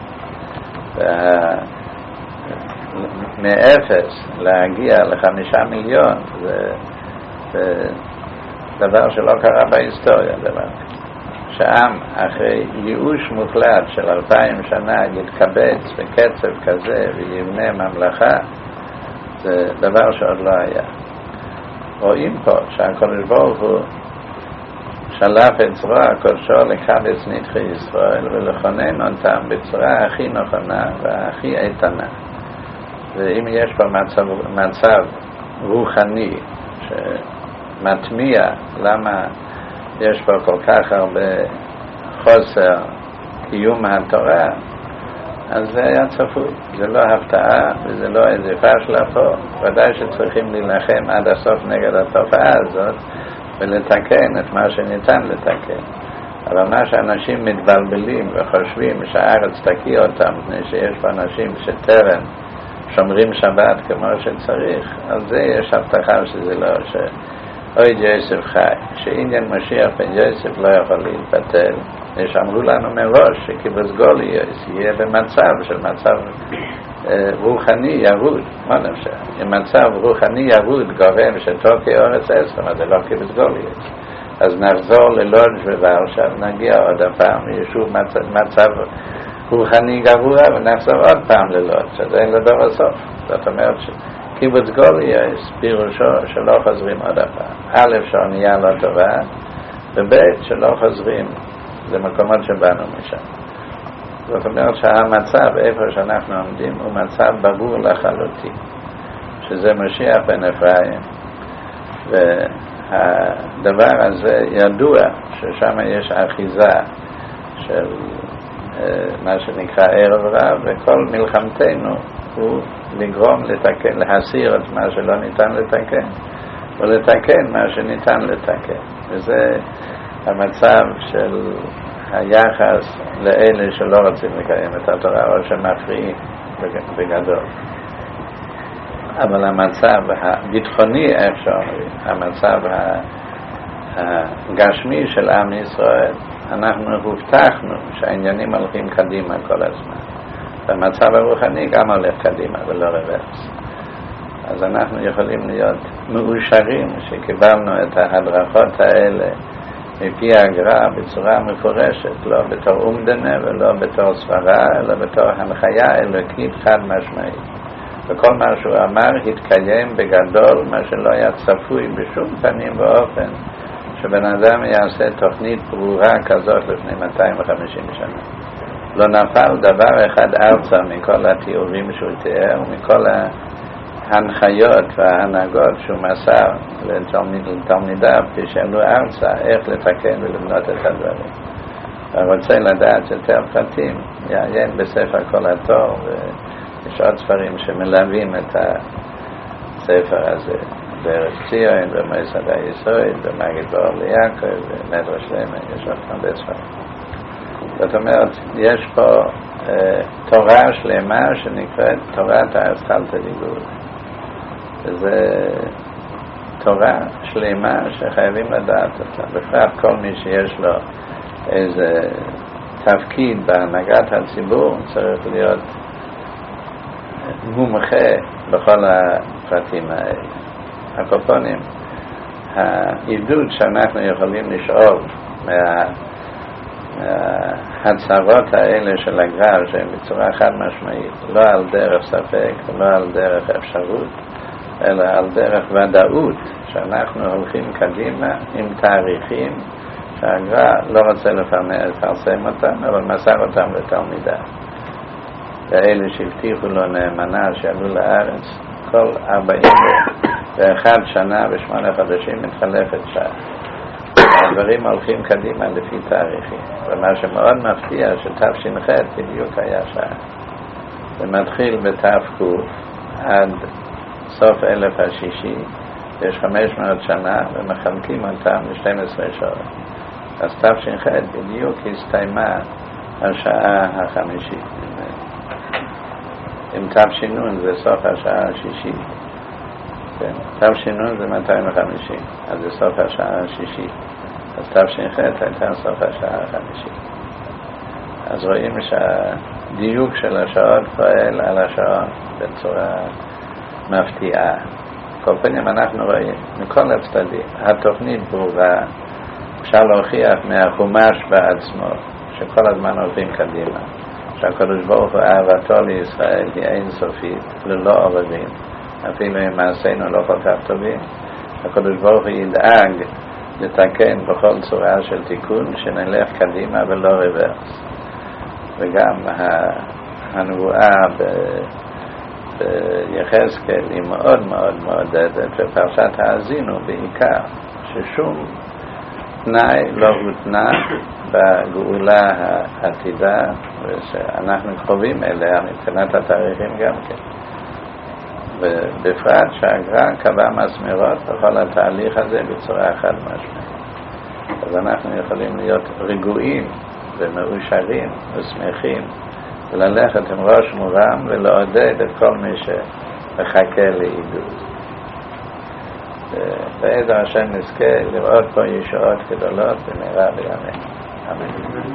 מאפס להגיע ל5 מיליון זה דבר שלא קרה בהיסטוריה, דבר שעם אחרי ייאוש מוחלט של 2000 שנה יתקבץ בקצב כזה ויבנה ממלכה, זה דבר שעוד לא היה. רואים פה שהקדוש ברוך הוא שלח את זרוע קודשו לקבץ נדחי ישראל ולכונן אותם בצורה הכי נכונה והכי איתנה. ואם יש פה מצב רוחני שמטמיע למה יש פה כל כך הרבה חוסר קיום התורה, אז זה היה צפוי, זה לא הפתעה וזה לא איזה פשלה פה. ודאי שצריכים להילחם עד הסוף נגד התופעה הזאת ולתקן את מה שניתן לתקן, אבל מה שאנשים מתבלבלים וחושבים שהארץ תקיע אותם מפני שיש פה אנשים שטרם שומרים שבת כמו שצריך, על זה יש הבטחה שזה לא, אוי יוסף חי, שעניין משיח בן יוסף לא יכול להתבטל. שאמרו לנו מראש שקיבוץ גולגוס יהיה במצב של מצב רוחני ירוד. מה נמשך? אם מצב רוחני ירוד גורם שתוקי אורץ אסתר, זה לא קיבוץ גולגוס. אז נחזור ללודג' וורשה ונגיע עוד הפעם ישוב מצב רוחני גבוה ונחזור עוד פעם ללודג', אז אין לדור הסוף. זאת אומרת קיבוץ גולגוס פירושו שלא חוזרים עוד הפעם. א' שהאונייה לא טובה, וב' שלא חוזרים למקומות שבאנו משם. זאת אומרת שהמצב איפה שאנחנו עומדים הוא מצב ברור לחלוטין. שזה משיח בן אפרים, והדבר הזה ידוע ששם יש אחיזה של מה שנקרא ערב רב, וכל מלחמתנו הוא לגרום לתקן, להסיר את מה שלא ניתן לתקן ולתקן מה שניתן לתקן. וזה המצב של היחס לאלה שלא רוצים לקיים את התורה או שמפריעים בגדול. אבל המצב הביטחוני, איך שאומרים, המצב הגשמי של עם ישראל, אנחנו הובטחנו שהעניינים הולכים קדימה כל הזמן. והמצב הרוחני גם הולך קדימה ולא רוורס. אז אנחנו יכולים להיות מאושרים שקיבלנו את ההדרכות האלה מפי הגר"א בצורה מפורשת, לא בתור אומדנה ולא בתור סברה, אלא בתור הנחיה אלוקית חד משמעית. וכל מה שהוא אמר התקיים בגדול, מה שלא היה צפוי בשום פנים ואופן שבן אדם יעשה תוכנית ברורה כזאת לפני 250 שנה. לא נפל דבר אחד ארצה מכל התיאורים שהוא תיאר ומכל ההנחיות וההנהגות שהוא מסר לתלמידיו כשעלו ארצה איך לתקן ולבנות את הדברים. ורוצה לדעת יותר פרטים, יעיין בספר כל התור, ויש עוד ספרים שמלווים את הספר הזה, בארץ ציון, במסעד היסוד, במגיד באור ליעקב, במדרש שלמה, יש עוד הרבה ספרים. זאת אומרת, יש פה תורה שלמה שנקראת תורת האסכלתא דיגול. וזה תורה שלמה שחייבים לדעת אותה. בפרט כל מי שיש לו איזה תפקיד בהנהגת הציבור צריך להיות מומחה בכל הפרטים האלה. הקופונים, העידוד שאנחנו יכולים לשאול מההצהרות האלה של הגר"א שהן בצורה חד משמעית, לא על דרך ספק ולא על דרך אפשרות, אלא על דרך ודאות שאנחנו הולכים קדימה עם תאריכים שהגר"א לא רוצה לפרסם אותם, אבל מסר אותם לתלמידיו. ואלה שהבטיחו לו נאמנה שעלו לארץ, כל 41 שנה ו8 חודשים מתחלפת שעה. הדברים הולכים קדימה לפי תאריכים. ומה שמאוד מפתיע שתש"ח בדיוק היה שעה. זה מתחיל בת"ק עד סוף 1000 השישי, יש 500 שנה ומחלקים אותם ל12 שעות. אז תש"ח בדיוק הסתיימה השעה החמישית. עם תש"ן זה סוף השעה השישית. תש"ן זה 250, אז זה סוף השעה השישית. אז תש"ח הייתה סוף השעה החמישית. אז רואים שהדיוק של השעות פועל על השעון בצורה מפתיעה. כל פנים אנחנו רואים מכל הצדדים, התוכנית ברורה, אפשר להוכיח מהחומש בעצמו שכל הזמן הולכים קדימה, שהקדוש ברוך הוא אהבתו לישראל היא אין סופית ללא עוררין, אפילו אם מעשינו לא כל כך טובים. הקדוש ברוך הוא ידאג לתקן בכל צורה של תיקון שנלך קדימה ולא רוורס. וגם הנבואה ביחזקאל היא מאוד מאוד מעודדת, בפרשת האזינו בעיקר, ששום תנאי לא הותנה בגאולה העתידה, ושאנחנו קרובים אליה מבחינת התאריכים גם כן. ובפרט שהגר"א קבע מסמרות בכל התהליך הזה בצורה חד משמעית. אז אנחנו יכולים להיות רגועים ומאושרים ושמחים וללכת עם ראש מורם ולעודד את כל מי שמחכה לעידוד. בעזר השם נזכה לראות פה ישועות גדולות במהרה בימינו. אמן.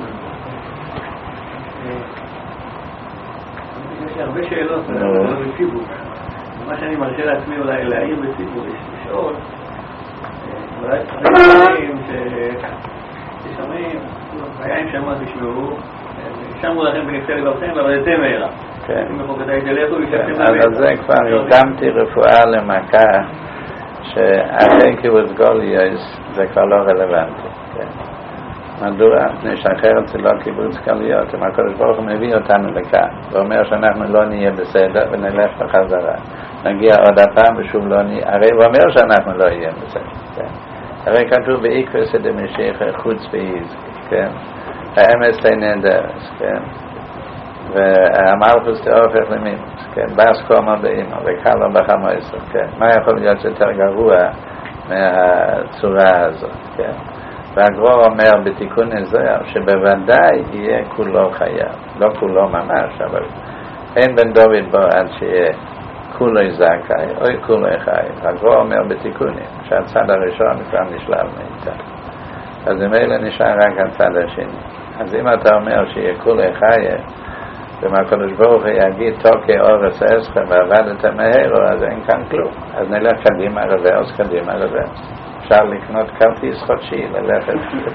יש לי הרבה שאלות בציבור. מה שאני מרשה לעצמי אולי להעיר בציבור, יש לשאול, אולי דברים ששומעים, היה עם שמות תשמעו, שמרו לכם ונפצה לבבכם, אבל יצא מהרה. אם בחוק אתה יתלכו, ישבתם מהרה. אז זה כבר הקדמתי רפואה למכה, שאחרי קיבוץ גלויות זה כבר לא רלוונטי. מדוע? נשחרר זה לא קיבוץ גלויות, אם הקדוש ברוך הוא מביא אותנו לכאן, ואומר שאנחנו לא נהיה בסדר ונלך בחזרה. נגיע עוד הפעם ושוב לא נהיה, הרי הוא אומר שאנחנו לא יהיה מזה, כן? הרי כתוב בעיקרס דמשיח חוץ ואיז, כן? האמס תיינן דרס, כן? והמלכוס תהופך למינוס, כן? בס קומה באימא וקלו בחמויסו, כן? מה יכול להיות יותר גרוע מהצורה הזאת, כן? והגרור אומר בתיקון הזוהר שבוודאי יהיה כולו חייב, לא כולו ממש, אבל אין בן דוד בו עד שיהיה כולו זכאי או כולו חייב. הגרור אומר בתיקונים שהצד הראשון כבר נשלל מאיתה, אז אם אלה נשאר רק הצד השני. אז אם אתה אומר שיהיה כולו חייב ומהקדוש ברוך הוא יגיד תוקי אורס אסכם ועבדתם מהרו, אז אין כאן כלום. אז נלך קדימה רוורס, קדימה רוורס. אפשר לקנות כרטיס חודשי ללכת.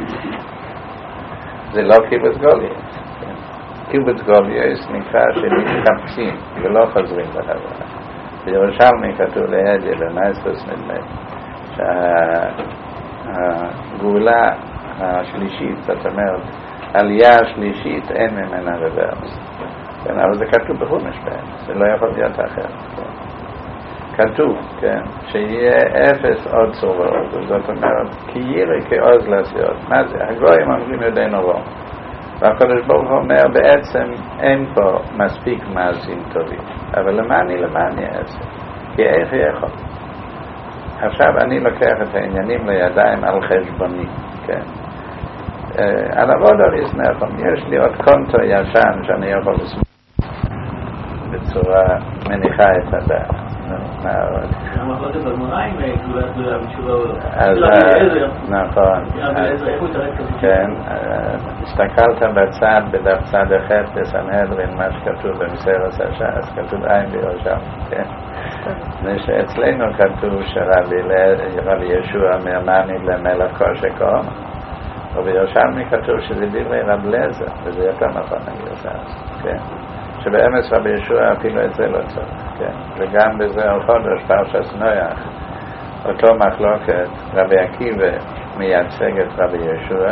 זה לא קיבוץ גוליות. קיבוץ גוליות נקרא שמתקבצים ולא חוזרים בחזרה. בירושלמי כתוב לידי במייסטוס נדמה שהגאולה השלישית, זאת אומרת עלייה השלישית אין ממנה רוורס. כן, אבל זה כתוב בחומש בהם, זה לא יכול להיות אחר. כתוב, כן, שיהיה אפס עוד צורות, זאת אומרת, כי ירא כעוז לעשיות. מה זה? הגויים אומרים יודענו רום. והקדוש ברוך הוא אומר, בעצם אין פה מספיק מעשים טובים. אבל למעני אעשה? כי איך יכול? עכשיו אני לוקח את העניינים לידיים על חשבוני, כן. על עבודה להסנכם, יש לי עוד קונטו ישן שאני יכול לסמוך בצורה מניחה את הדעת. המחלוקת בגמרא עם גאולה תלויה בתשובה או לא. נכון. כן, הסתכלת בצד, בדף צד אחד בסנהדרין, מה שכתוב במסכת הש"ס, כתוב עין בירושלמי, כן. אצלנו כתוב שרבי ישוע אומר מעמיד למלך כל שכל, ובירושלמי כתוב שזה דברי רב אליעזר, וזה יותר נכון הגרסה, כן. שבאמס רבי ישוע אפילו את זה לא צריך, כן. וגם בזה על חודש פרשת נויח, אותו מחלוקת, רבי עקיבא מייצג את רבי ישוע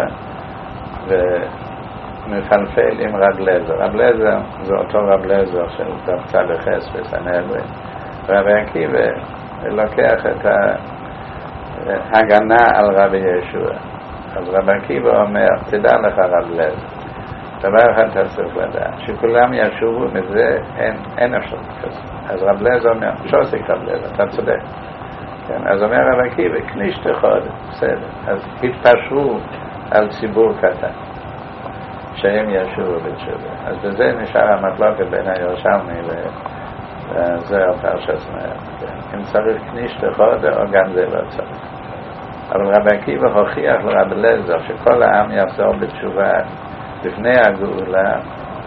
ומפלפל עם רב אליעזר. רב אליעזר זה אותו רב אליעזר של דף צד החס בסנהדרין, רבי עקיבא לוקח את ההגנה על רבי ישוע. אז רבי עקיבא אומר, תדע לך רב אליעזר, דבר אחד אתה צריך לדעת, שכולם ישובו מזה, אין אפשרות כזה. אז רב אליעזר אומר, שוסיק רב אליעזר, אתה צודק. כן, אז אומר רב עקיבא, כנישת חוד, בסדר. אז התפשרו על ציבור קטן, שהם ישובו בתשובה. אז בזה נשאר המחלוקת בין הירושלמי וזה הפרשת נויח. כן. אם צריך כנישת חוד, או גם זה לא צריך. אבל רב עקיבא הוכיח לרב אליעזר שכל העם יחזור בתשובה לפני הגאולה,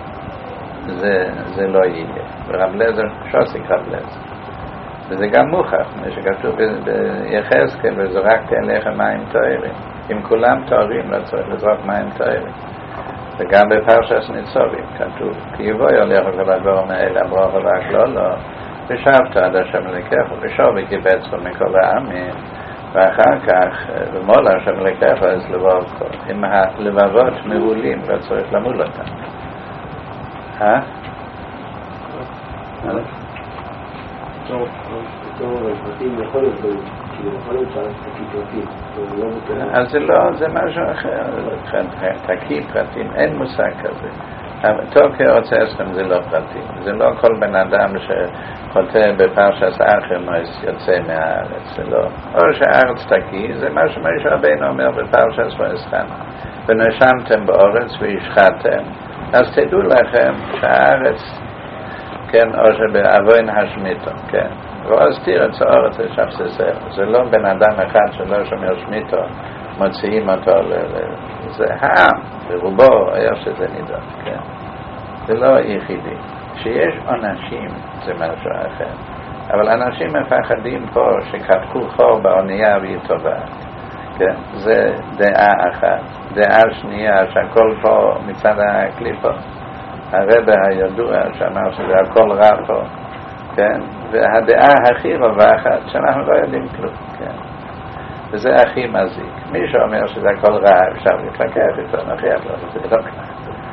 זה לא יהיה. ורב אליעזר שוסיק רב אליעזר. וזה גם מוכח, מה שכתוב ביחזקאל, וזרקתי עליך מים טהורים. אם כולם טהורים, לא צריך לזרוק מים טהורים. וגם בפרשת ניצבים כתוב, כי יבוא יוליך כל הדבר מאלה, ברוך רק לא, ושבת עד השם אלוקיך, ושובי קיבץ כל מכל העמים, ואחר כך, ומול השם אלוקיך, אז לבב כל. אם הלבבות מעולים, לא צריך למול אותם. אז זה לא, זה משהו אחר. תקי פרטים, אין מושג כזה. תוקי רוצה אסכם זה לא פרטים. זה לא כל בן אדם שחוטא בפרשת אחרמוס יוצא מהארץ. זה לא. או שהארץ תקי, זה מה שמשה רבינו אומר בפרשת ואסכם. ונשמתם באורץ והשחתם. אז תדעו לכם שהארץ, כן, או שבאבוין השמיטו, כן. ואז תירץ האורץ לשפססר. זה לא בן אדם אחד שלא שומר שמיטו, מוציאים אותו זה העם, ברובו היה שזה נידון, כן. זה לא יחידי. שיש אנשים, זה משהו אחר. אבל אנשים מפחדים פה שכתחו חור באונייה והיא טובעת. כן, זה דעה אחת. דעה שנייה, שהכל פה מצד הקליפות. הרב הידוע שאמר שזה הכל רע פה, כן? והדעה הכי רווחת שאנחנו לא יודעים כלום, כן? וזה הכי מזיק. מי שאומר שזה הכל רע אפשר להתלקח איתו, נוכיח לו, זה לא כך.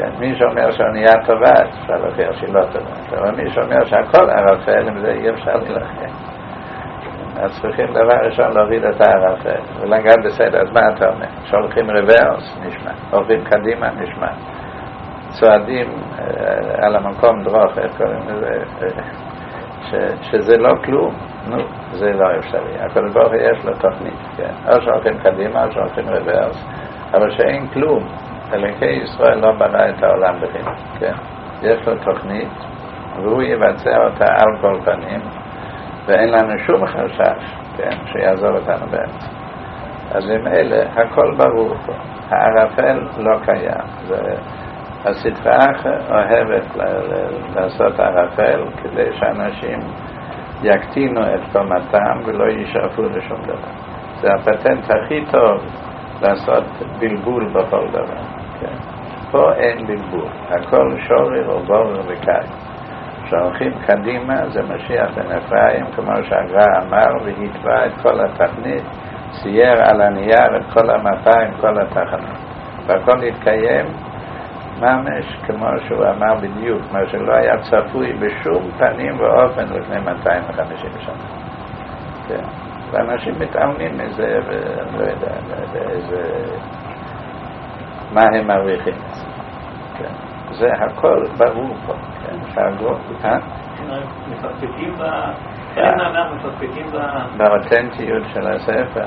כן? מי שאומר שהאונייה טובה, אפשר להוכיח שהיא לא טובה. אבל מי שאומר שהכל ערפל, עם זה אי אפשר להילחם. אז צריכים דבר ראשון להוריד את הערפל. ולגעת בסדר, אז מה אתה אומר? שהולכים רוורס, נשמע. הולכים קדימה, נשמע. צועדים על המקום דרוך, איך קוראים לזה? שזה לא כלום, נו, זה לא אפשרי. הקדוש ברוך הוא יש לו תוכנית, כן? או שהולכים קדימה, או שהולכים רוורס. אבל שאין כלום. אלוקי ישראל לא בנה את העולם בחינם, כן? יש לו תוכנית, והוא יבצע אותה על כל פנים, ואין לנו שום חשש, כן? שיעזוב אותנו באמצע. אז עם אלה, הכל ברור פה. הערפל לא קיים. הסטרא אוהבת לעשות ערפל כדי שאנשים יקטינו את קומתם ולא יישאפו לשום דבר. זה הפטנט הכי טוב לעשות בלבול בכל דבר. כן? פה אין בלבול. הכל שורר או בורר וקאי. כשהולכים קדימה זה משיח בן אפרים, כמו שהגר"א אמר, והתווה את כל התכנית, צייר על הנייר את כל המפה עם כל התחנות. והכל התקיים ממש כמו שהוא אמר בדיוק, מה שלא היה צפוי בשום פנים ואופן לפני 250 שנה. כן. ואנשים מתעלמים מזה, ואני לא יודע באיזה, מה הם מרוויחים. כן. זה הכל ברור פה. כן. שהגרום, מפספקים מפספקים באותנטיות של הספר.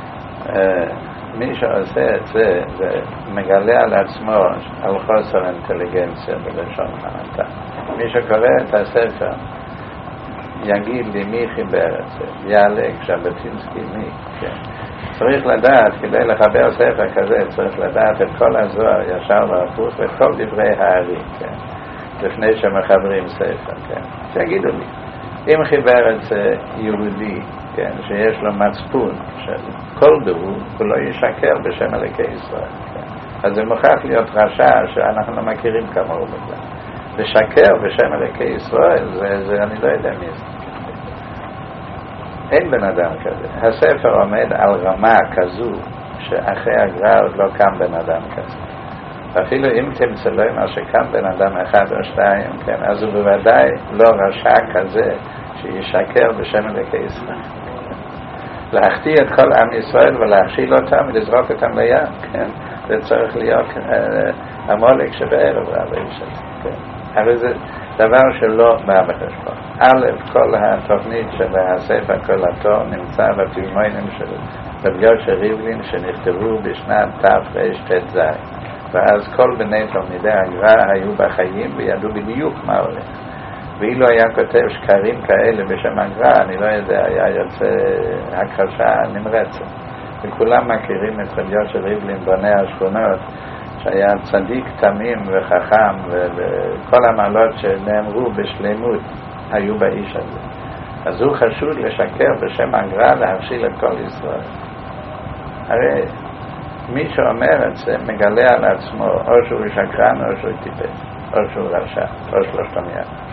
מי שעושה את זה, זה מגלה על עצמו על חוסר אינטליגנציה בלשון המעטה. מי שקורא את הספר יגיד לי מי חיבר את זה, יעלק, ז'בוטינסקי, מי, כן. צריך לדעת, כדי לחבר ספר כזה, צריך לדעת את כל הזוהר ישר והפוך ואת כל דברי הארי, כן. לפני שמחברים ספר, כן. שיגידו לי, אם חיבר את זה יהודי, כן, שיש לו מצפון של כל דור, הוא לא ישקר בשם אלוקי ישראל, כן. אז זה מוכרח להיות רשע שאנחנו לא מכירים כמוהו בכלל. לשקר בשם אלוקי ישראל, זה אני לא יודע מי זה. אין בן אדם כזה. הספר עומד על רמה כזו שאחרי הגר"א עוד לא קם בן אדם כזה. ואפילו אם תמצא לו מה שקם בן אדם אחד או שתיים, כן, אז הוא בוודאי לא רשע כזה שישקר בשם אלוקי ישראל. להחטיא את כל עם ישראל ולהכשיל אותם ולזרוק אותם לים, כן? זה צריך להיות המולק שבערב רב האיש הזה, כן? אבל זה דבר שלא בא בחשבון. א', כל התוכנית של הספר כל התור נמצא בפילמונים של רב יהושע ריבלין שנכתבו בשנת תרפ"ז, ואז כל בני תלמידי הגר"א היו בחיים וידעו בדיוק מה הולך. ואילו היה כותב שקרים כאלה בשם הגר"א, אני לא יודע, היה יוצא הכחשה נמרצת. וכולם מכירים את רב יהושע ריבלין בונה השכונות, שהיה צדיק תמים וחכם, וכל המעלות שנאמרו בשלמות היו באיש הזה. אז הוא חשוד לשקר בשם הגר"א להכשיל את כל ישראל. הרי מי שאומר את זה מגלה על עצמו או שהוא שקרן או שהוא טיפש, או שהוא רשע, או שלושתם יחד.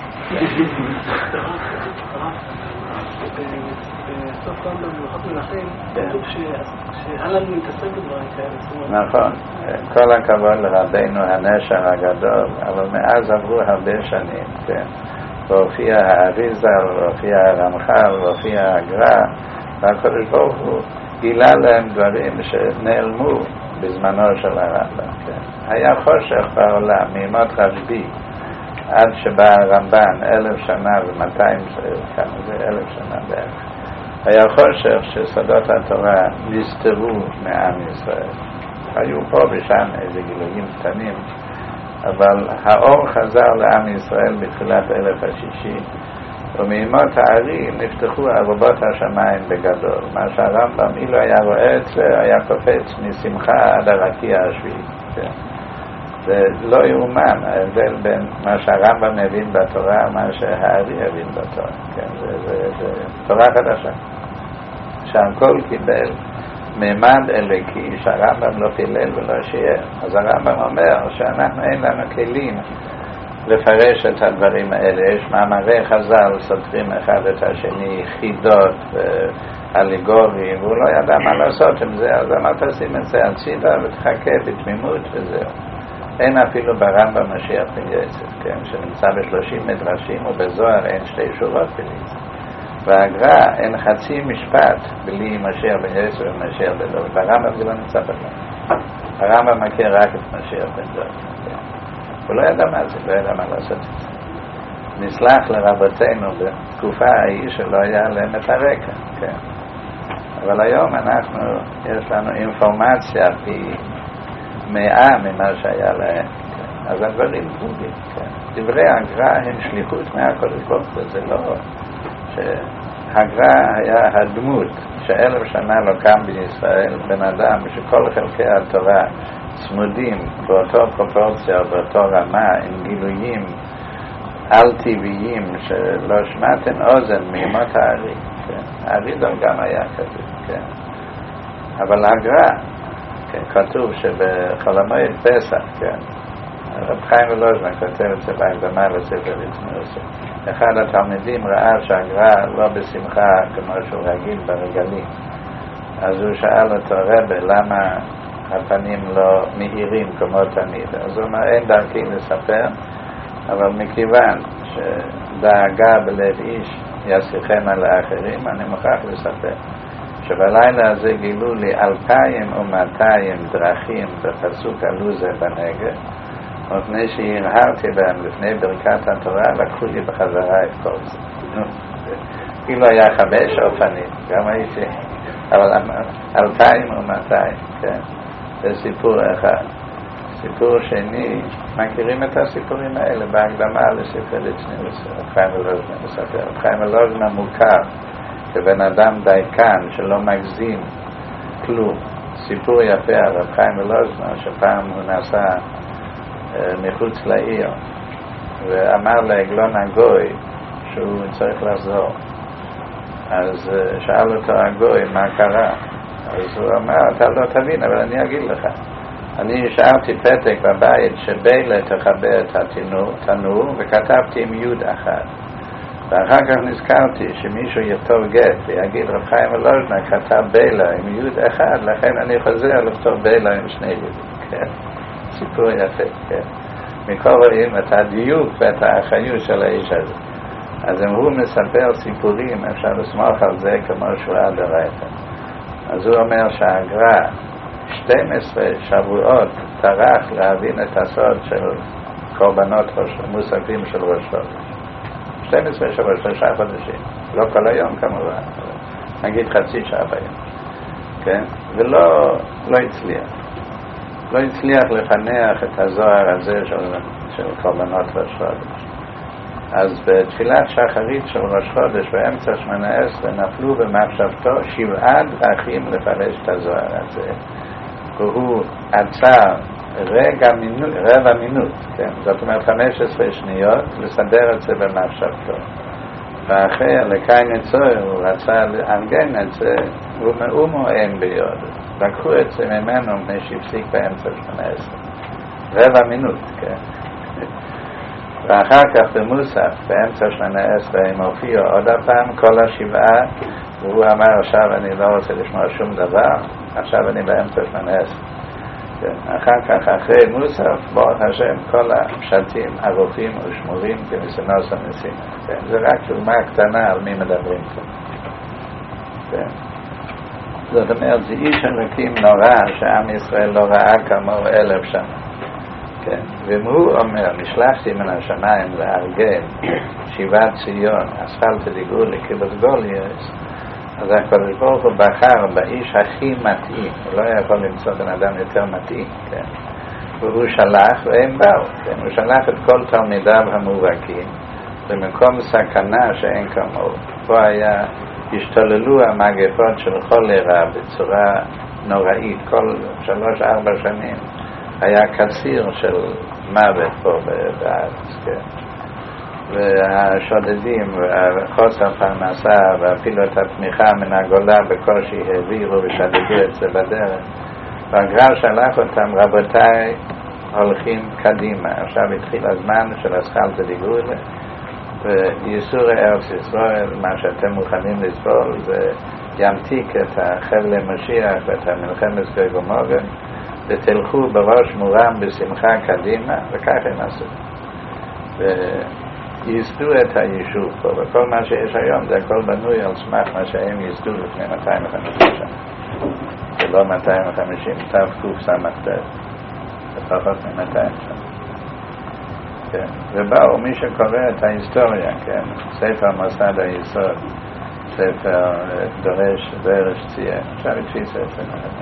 בסוף גם במלאכות מלכים כתוב שאל לנו להתעסק בדברים כאלה. נכון, כל הכבוד לרבינו הנשר הגדול, אבל מאז עברו הרבה שנים, כן. והופיע האריז"ל, והופיע הרמח"ל, והופיע הגר"א, והקדוש ברוך הוא גילה להם דברים שנעלמו בזמנו של הרמב"ם, כן. היה חושך בעולם מימות רשב"י עד שבא הרמב"ן 1,000 שנה ו200, כמה זה 1,000 שנה בערך. היה חושך שסודות התורה נסתרו מעם ישראל. היו פה ושם איזה גילויים קטנים, אבל האור חזר לעם ישראל בתחילת 1000 השישי, ומימות הארי נפתחו ארובות השמיים בגדול. מה שהרמב"ם אילו היה רואה את זה, היה קופץ משמחה עד הרקיע השביעי. כן. זה לא יאומן ההבדל בין מה שהרמב"ם מבין בתורה ומה שהארי הבין בתורה. כן, זה תורה חדשה. שהכל קיבל ממד אלוקי שהרמב"ם לא פילל ולא שיער. אז הרמב"ם אומר שאנחנו אין לנו כלים לפרש את הדברים האלה. יש מאמרי חז"ל סותרים אחד את השני, חידות ואליגוריים, והוא לא ידע מה לעשות עם זה. אז אמר תשים את זה הצידה ותחכה בתמימות וזהו. אין אפילו ברמב"ם משיח בן יוסף, כן, שנמצא ב30 מדרשים ובזוהר אין 2 שורות בלי זה. והגר"א אין חצי משפט בלי משיח בן יוסף ומשיח בן דוד. ברמב"ם זה לא נמצא בכלל. הרמב"ם מכיר רק את משיח בן דוד. הוא לא ידע מה זה, לא ידע מה לעשות את זה. נסלח לרבותינו בתקופה ההיא שלא היה להם את הרקע, כן. אבל היום יש לנו אינפורמציה פי 100 ממה שהיה להם, כן. אז הדברים ברורים, כן. דברי הגר"א הם שליחות מהקדוש ברוך הוא. זה לא שהגר"א היה הדמות ש1000 שנה לא קם בישראל, בן אדם שכל חלקי התורה צמודים באותו פרופורציה, באותו רמה, עם גילויים על טבעיים שלא שמעתם אוזן מימות הארי, כן. האריזון גם היה כתוב, כן. אבל הגר"א, כן, כתוב שבחול המועד פסח, כן, רב חיים ולוז'מן כותב את זה בהקדמה לספר יצניוסי. אחד התלמידים ראה שהגר"א לא בשמחה כמו שהוא רגיל ברגלים, אז הוא שאל אותו, רבי, למה הפנים לא מאירים כמו תמיד? אז הוא אומר, אין דרכי לספר, אבל מכיוון שדאגה בלב איש ישיכם על האחרים, אני מוכרח לספר שבלילה הזה גילו לי 2,200 דרכים בפסוק הלוזה בנגב, מפני שהרהרתי בהם לפני ברכת התורה, לקחו לי בחזרה את כל זה. כאילו היה 5 אופנים, גם הייתי, אבל 2,200, כן, זה סיפור אחד. סיפור שני, מכירים את הסיפורים האלה בהקדמה לספר יצניוסי. רב חיים ולוז'מן מספר. רב חיים ולוז'מן מוכר כבן אדם דייקן שלא מגזים כלום. סיפור יפה על רב חיים ולוז'מן, שפעם הוא נסע מחוץ לעיר ואמר לעגלון הגוי שהוא צריך לחזור. אז שאל אותו הגוי מה קרה, אז הוא אמר, אתה לא תבין, אבל אני אגיד לך. אני השארתי פתק בבית שבילה תחבר את התנור, וכתבתי עם יוד אחד. ואחר כך נזכרתי שמישהו יכתוב גט ויגיד רב חיים ולוז'מן כתב בילה עם יוד אחד, לכן אני חוזר לכתוב בילה עם 2 יודים. כן. סיפור יפה, כן. מכל רואים את הדיוק ואת האחריות של האיש הזה. אז אם הוא מספר סיפורים, אפשר לסמוך על זה כמו שהוא עד הרייטה. אז הוא אומר שהגר"א 12 שבועות טרח להבין את הסוד של קורבנות מוספים של ראש חודש. 12 שבועות, 3 חודשים. לא כל היום כמובן, נגיד חצי שעה ביום. כן? ולא הצליח. לא הצליח לפנח את הזוהר הזה של קורבנות ראש חודש. אז בתפילת שחרית של ראש חודש באמצע 18 נפלו במחשבתו 7 דרכים לפרש את הזוהר הזה. והוא עצר רבע מינוט, כן? זאת אומרת 15 שניות לסדר את זה במחשבתו. ואחרי לקיים את זה הוא רצה לארגן את זה, ומאומו אין ביוד. לקחו את זה ממנו מפני שהפסיק באמצע 18. רבע מינוט, כן? ואחר כך במוסף, באמצע 18, הם הופיעו עוד הפעם, כל 7, והוא אמר, עכשיו אני לא רוצה לשמוע שום דבר, עכשיו אני באמצע 18. אחר כך, אחרי מוסף, ברוך השם, כל הפשטים ערוכים ושמורים כמסנוס המסינה. זה רק דוגמה קטנה על מי מדברים פה. זאת אומרת, זה איש אלוקים נורא, שעם ישראל לא ראה כמוהו 1000 שנה. כן. והוא אומר, נשלחתי מן השמיים לארגן שיבת ציון, אספלת דיגולי קיבוץ גוליוס. אז הקדוש ברוך הוא בחר באיש הכי מתאים, הוא לא יכול למצוא בן אדם יותר מתאים, כן. והוא שלח והם באו, כן. הוא שלח את כל תלמידיו המובהקים במקום סכנה שאין כמוהו. פה השתוללו המגפות של כולרה בצורה נוראית, כל 3-4 שנים היה קציר של מוות פה בארץ, כן. והשודדים והחוסר פרנסה ואפילו את התמיכה מן הגולה בקושי העבירו ושדדו את זה בדרך. והגר"א שלח אותם, רבותיי הולכים קדימה. עכשיו התחיל הזמן של אסכלתא דגאולה, וייסורי ארץ ישראל, מה שאתם מוכנים לסבול זה ימתיק את החבל משיח ואת המלחמת גוג ומגוג, ותלכו בראש מורם בשמחה קדימה, וכך הם עשו. וייסדו את היישוב פה, וכל מה שיש היום זה הכל בנוי על סמך מה שהם ייסדו לפני 250 שנה. זה לא 250, תקוף סמכת, לפחות מ-200 שנה. כן. ובאו מי שקורא את ההיסטוריה, כן, ספר מסד היסוד, ספר דורש ציין, עכשיו לפי ספר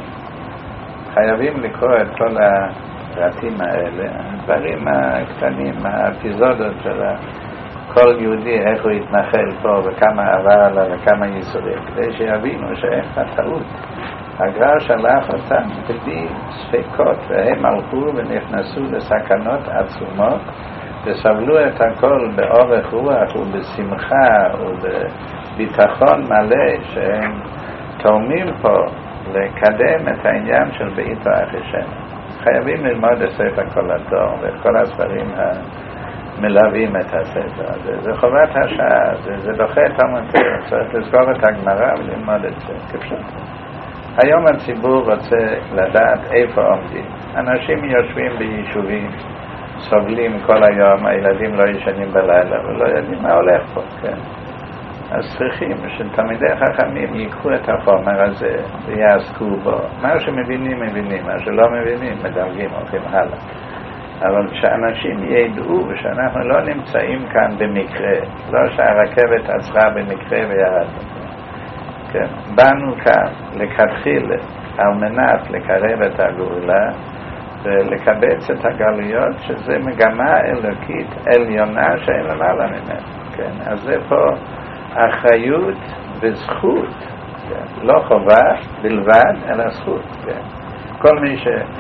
חייבים לקרוא את כל הפרטים האלה, הדברים הקטנים, האפיזודות של כל יהודי, איך הוא התנחל פה וכמה עבר עליו וכמה ייסורים, כדי שיבינו שאין הטעות. הגר"א שלח אותם בלי ספקות, והם הלכו ונכנסו לסכנות עצומות וסבלו את הכל באורך רוח ובשמחה ובביטחון מלא, שהם תורמים פה לקדם את העניין של בעיתו אחישנו. חייבים ללמוד את ספר כל הדור ואת כל הספרים המלווים את הספר הזה. זה חובת השעה, זה דוחה את המטר, צריך לזכור את הגמרא וללמוד את זה כפשוט. היום הציבור רוצה לדעת איפה עומדים. אנשים יושבים ביישובים, סובלים כל היום, הילדים לא ישנים בלילה ולא יודעים מה הולך פה, כן? אז צריכים שתלמידי חכמים ייקחו את החומר הזה ויעסקו בו. מה שמבינים מבינים, מה שלא מבינים מדרגים, הולכים הלאה. אבל כשאנשים ידעו שאנחנו לא נמצאים כאן במקרה, לא שהרכבת עצרה במקרה וירדנו, כן? באנו כאן לכתחילה על מנת לקרב את הגאולה ולקבץ את הגלויות, שזה מגמה אלוקית עליונה שאין למעלה ממנו, כן? אז זה פה אחריות וזכות, כן? לא חובה בלבד אלא זכות, כן? כל מי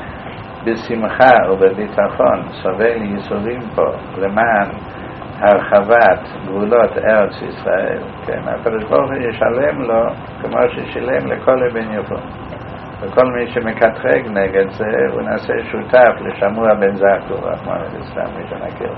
שבשמחה ובביטחון סובל ייסורים פה למען הרחבת גבולות ארץ ישראל, כן? הקדוש ברוך הוא ישלם לו כמו ששילם לכל אבן יפות. וכל מי שמקטרג נגד זה הוא נעשה שותף לשמוע בן זכור, רחמנא ליצלן, מי שמכיר.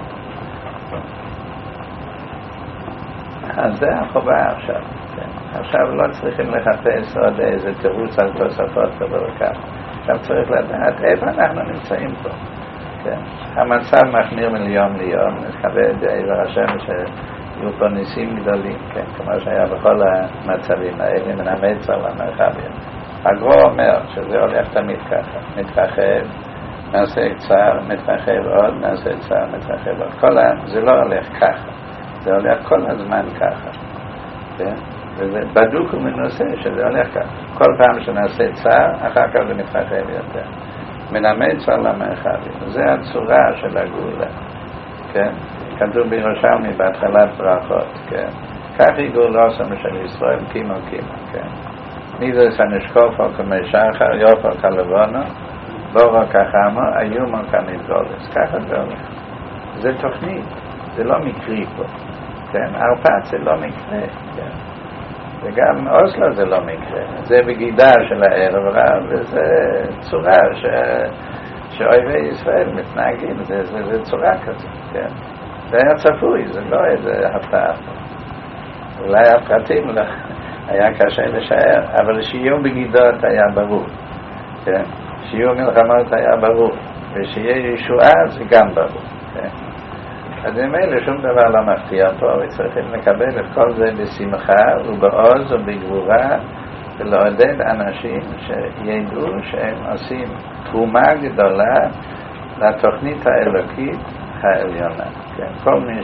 אז זה החובה עכשיו, כן? עכשיו לא צריכים לחפש עוד איזה תירוץ על תוספות וברכת. עכשיו צריך לדעת איפה אנחנו נמצאים פה, כן? המצב מחמיר מיום ליום, נכבד עבר השם שיהיו פה ניסים גדולים, כן? כמו שהיה בכל המצבים האלה מן המצר והמרחבים. הגר"א אומר שזה הולך תמיד ככה, מתרחב, נעשה צער, מתרחב עוד, נעשה צער, מתרחב עוד. זה לא הולך ככה, זה הולך כל הזמן ככה, כן? וזה בדוק ומנוסה שזה הולך ככה. כל פעם שנעשה צער, אחר כך זה מתרחב יותר. מן המצר למרחבים. זה הצורה של הגאולה, כן? כתוב בירושלמי בהתחלת ברכות, כן? כך היא גאולתו של ישראל, קימו, כן? נידרס הנשקופו כמשחר, יופו כלבונו, בורו כחמו, איומו כמתגולס. ככה זה הולך. זה תוכנית, זה לא מקרי פה, כן? ערפאת זה לא מקרה, כן? וגם אוסלו זה לא מקרה, זה בגידה של הערב רב, וזה צורה שאויבי ישראל מתנהגים, זה צורה כזאת, כן? זה היה צפוי, זה לא איזה הפתעה. אולי הפרטים לא, היה קשה לשער, אבל שיהיו בגידות היה ברור, כן? שיהיו מלחמות היה ברור, ושיהיה ישועה זה גם ברור, כן? אז עם אלה שום דבר לא מפתיע פה, וצריכים לקבל את כל זה בשמחה ובעוז ובגבורה, ולעודד אנשים שידעו שהם עושים תרומה גדולה לתוכנית האלוקית העליונה, כן? כל מי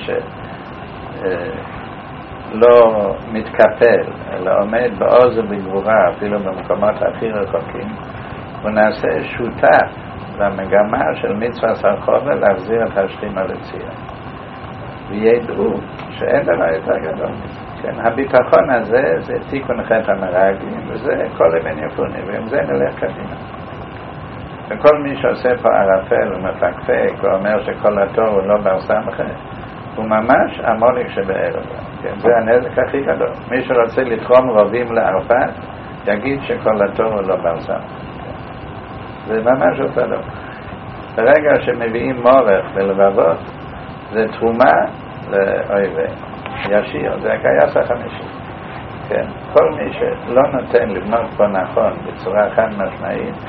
לא מתקפל, אלא עומד בעוז ובגבורה, אפילו במקומות הכי רחוקים, הוא נעשה שותף למגמה של מצווה סרחובה להחזיר את השכינה לציון. וידעו שאין דבר יותר גדול מזה, כן? הביטחון הזה זה תיקון חטא המרגלים, וזה כל אבן יפוני, ועם זה נלך קדימה. וכל מי שעושה פה ערפל ומפקפק ואומר שכל התור הוא לא בר סמכא, הוא ממש המוליק שבערב, כן? זה הנזק הכי גדול. מי שרוצה לתרום רובים לערפאת יגיד שכל התור הוא לא בר סמכא, כן? זה ממש אותו דבר. ברגע שמביאים מורך ולבבות, זה תרומה לאויבי ישיר, זה הכייס החמישי, כן? כל מי שלא נותן לבנות פה נכון בצורה חד משמעית,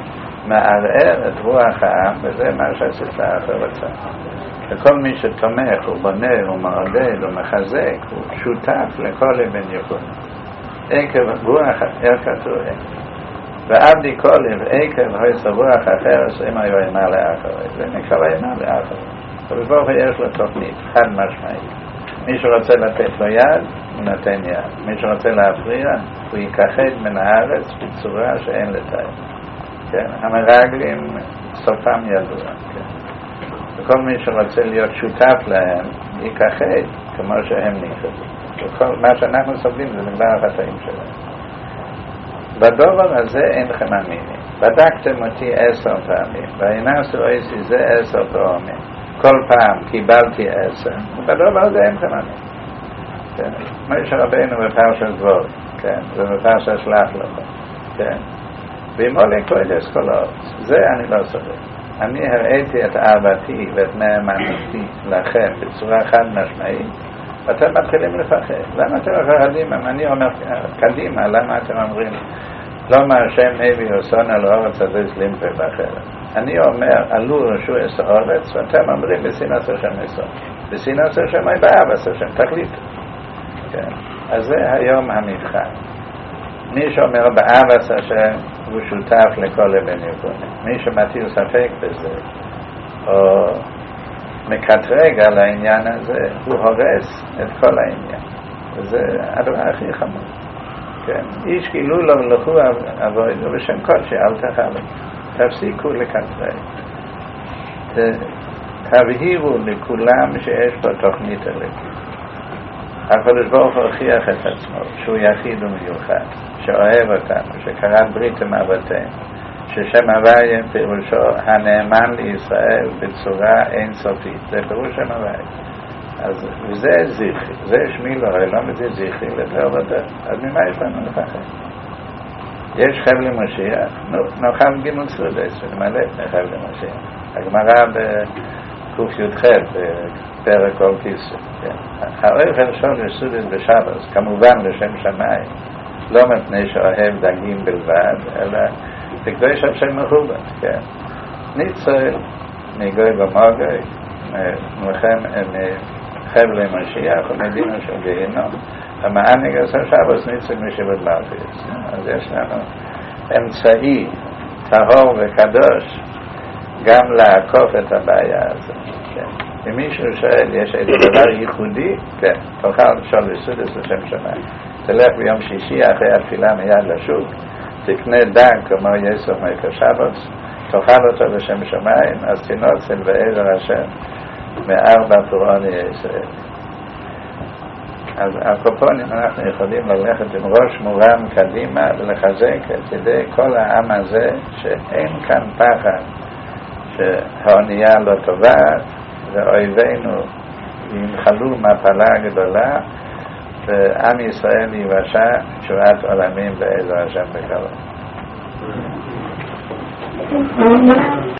מערער את רוח העם, וזה מה שהספר האחר רצה. וכל מי שתומך ובונה ומעודד ומחזק הוא שותף לכל אבן יכולה. עקב רוח ערכת רואה. ועבדי כל עקב היסה רוח אחרת אם היו אימה לאחרת. זה נקרא אימה לאחרת. ובברוך יש לו תוכנית, חד משמעית. מי שרוצה לתת לו יד, הוא נתן יד. מי שרוצה להפריע, הוא ייכחד מן הארץ בצורה שאין לתאר. כן? המרגלים סופם ידוע. כן? וכל מי שרוצה להיות שותף להם, ייכחד כמו שהם נכחדו. וכל מה שאנחנו סובלים זה בגלל החטאים שלהם. בדבר הזה אינכם מאמינים. בדקתם אותי 10 פעמים, והנסו עשי זה 10 פעמים. כל פעם קיבלתי 10, ובדבר הזה אינכם מאמינים. כן? משה רבינו בפרשת דבור, כן? ובפרשת שלח לך, כן? ואמרו לי קודש כל הארץ, זה אני לא סובל. אני הראיתי את אהבתי ואת נאמנותי לכם בצורה חד משמעית, ואתם מתחילים לפחד. למה אתם מפחדים? אני אומר קדימה, למה אתם אומרים לא מה השם הביא אוסון על הארץ הזה סלימפה באחרת? אני אומר עלו רשו את הארץ, ואתם אומרים בסינס השם אסון. בסינס השם היא באהבת השם, תחליטו. כן? אז זה היום המבחן. מי שאומר באהבת השם הוא שותף לכל אבן יכולה. מי שמטיל ספק בזה או מקטרג על העניין הזה, הוא הורס את כל העניין. וזה הדבר הכי חמור. כן? איש כאילו לא ולכו עבודו בשם קודשי, אל תחלו. תפסיקו לקטרג. תבהירו לכולם שיש פה תוכנית אלוקית. הקדוש ברוך הוא הוכיח את עצמו, שהוא יחיד ומיוחד, שאוהב אותנו, שקראת ברית עם אבותינו, ששם הוויה פירושו הנאמן לישראל בצורה אינסופית. זה פירוש שם הוויה. אז זה זכרי, זה שמי לא רואה, לא מזה זכרי לדבר ודבר. אז ממה יש לנו לפחד? יש חבל למשיח, נאכל גימול סודס, ונמלא את חבל למשיח. הגמרא בק"ח בפרק כל כיסא. האוכל שול סודס בשבת, כמובן לשם שמיים, לא מפני שאוהב דגים בלבד, אלא תקדוש השם מכובד, כן? ניצל מגוי ומוגוי, מחבל למשיח ומדינה של גיהינום. המענג עשה שבת ניצל משבת מלכות. אז יש לנו אמצעי טהור וקדוש גם לעקוף את הבעיה הזאת. כן? אם מישהו שואל, יש איזה דבר ייחודי? כן, תאכל שול סודס לשם שמיים. תלך ביום שישי אחרי התפילה מיד לשוק, תקנה דג כמו יסוף מלכה שבת, תאכל אותו לשם שמיים, אז תנוצל בעזר השם מ4 פורעני ישראל. אז הקופונים אנחנו יכולים ללכת עם ראש מורם קדימה ולחזק את ידי כל העם הזה, שאין כאן פחד שהאונייה לא טובעת ואויבינו ינחלו מפלה גדולה ועם ישראל יבשע תשועת עולמים בעזר השם בקרוב.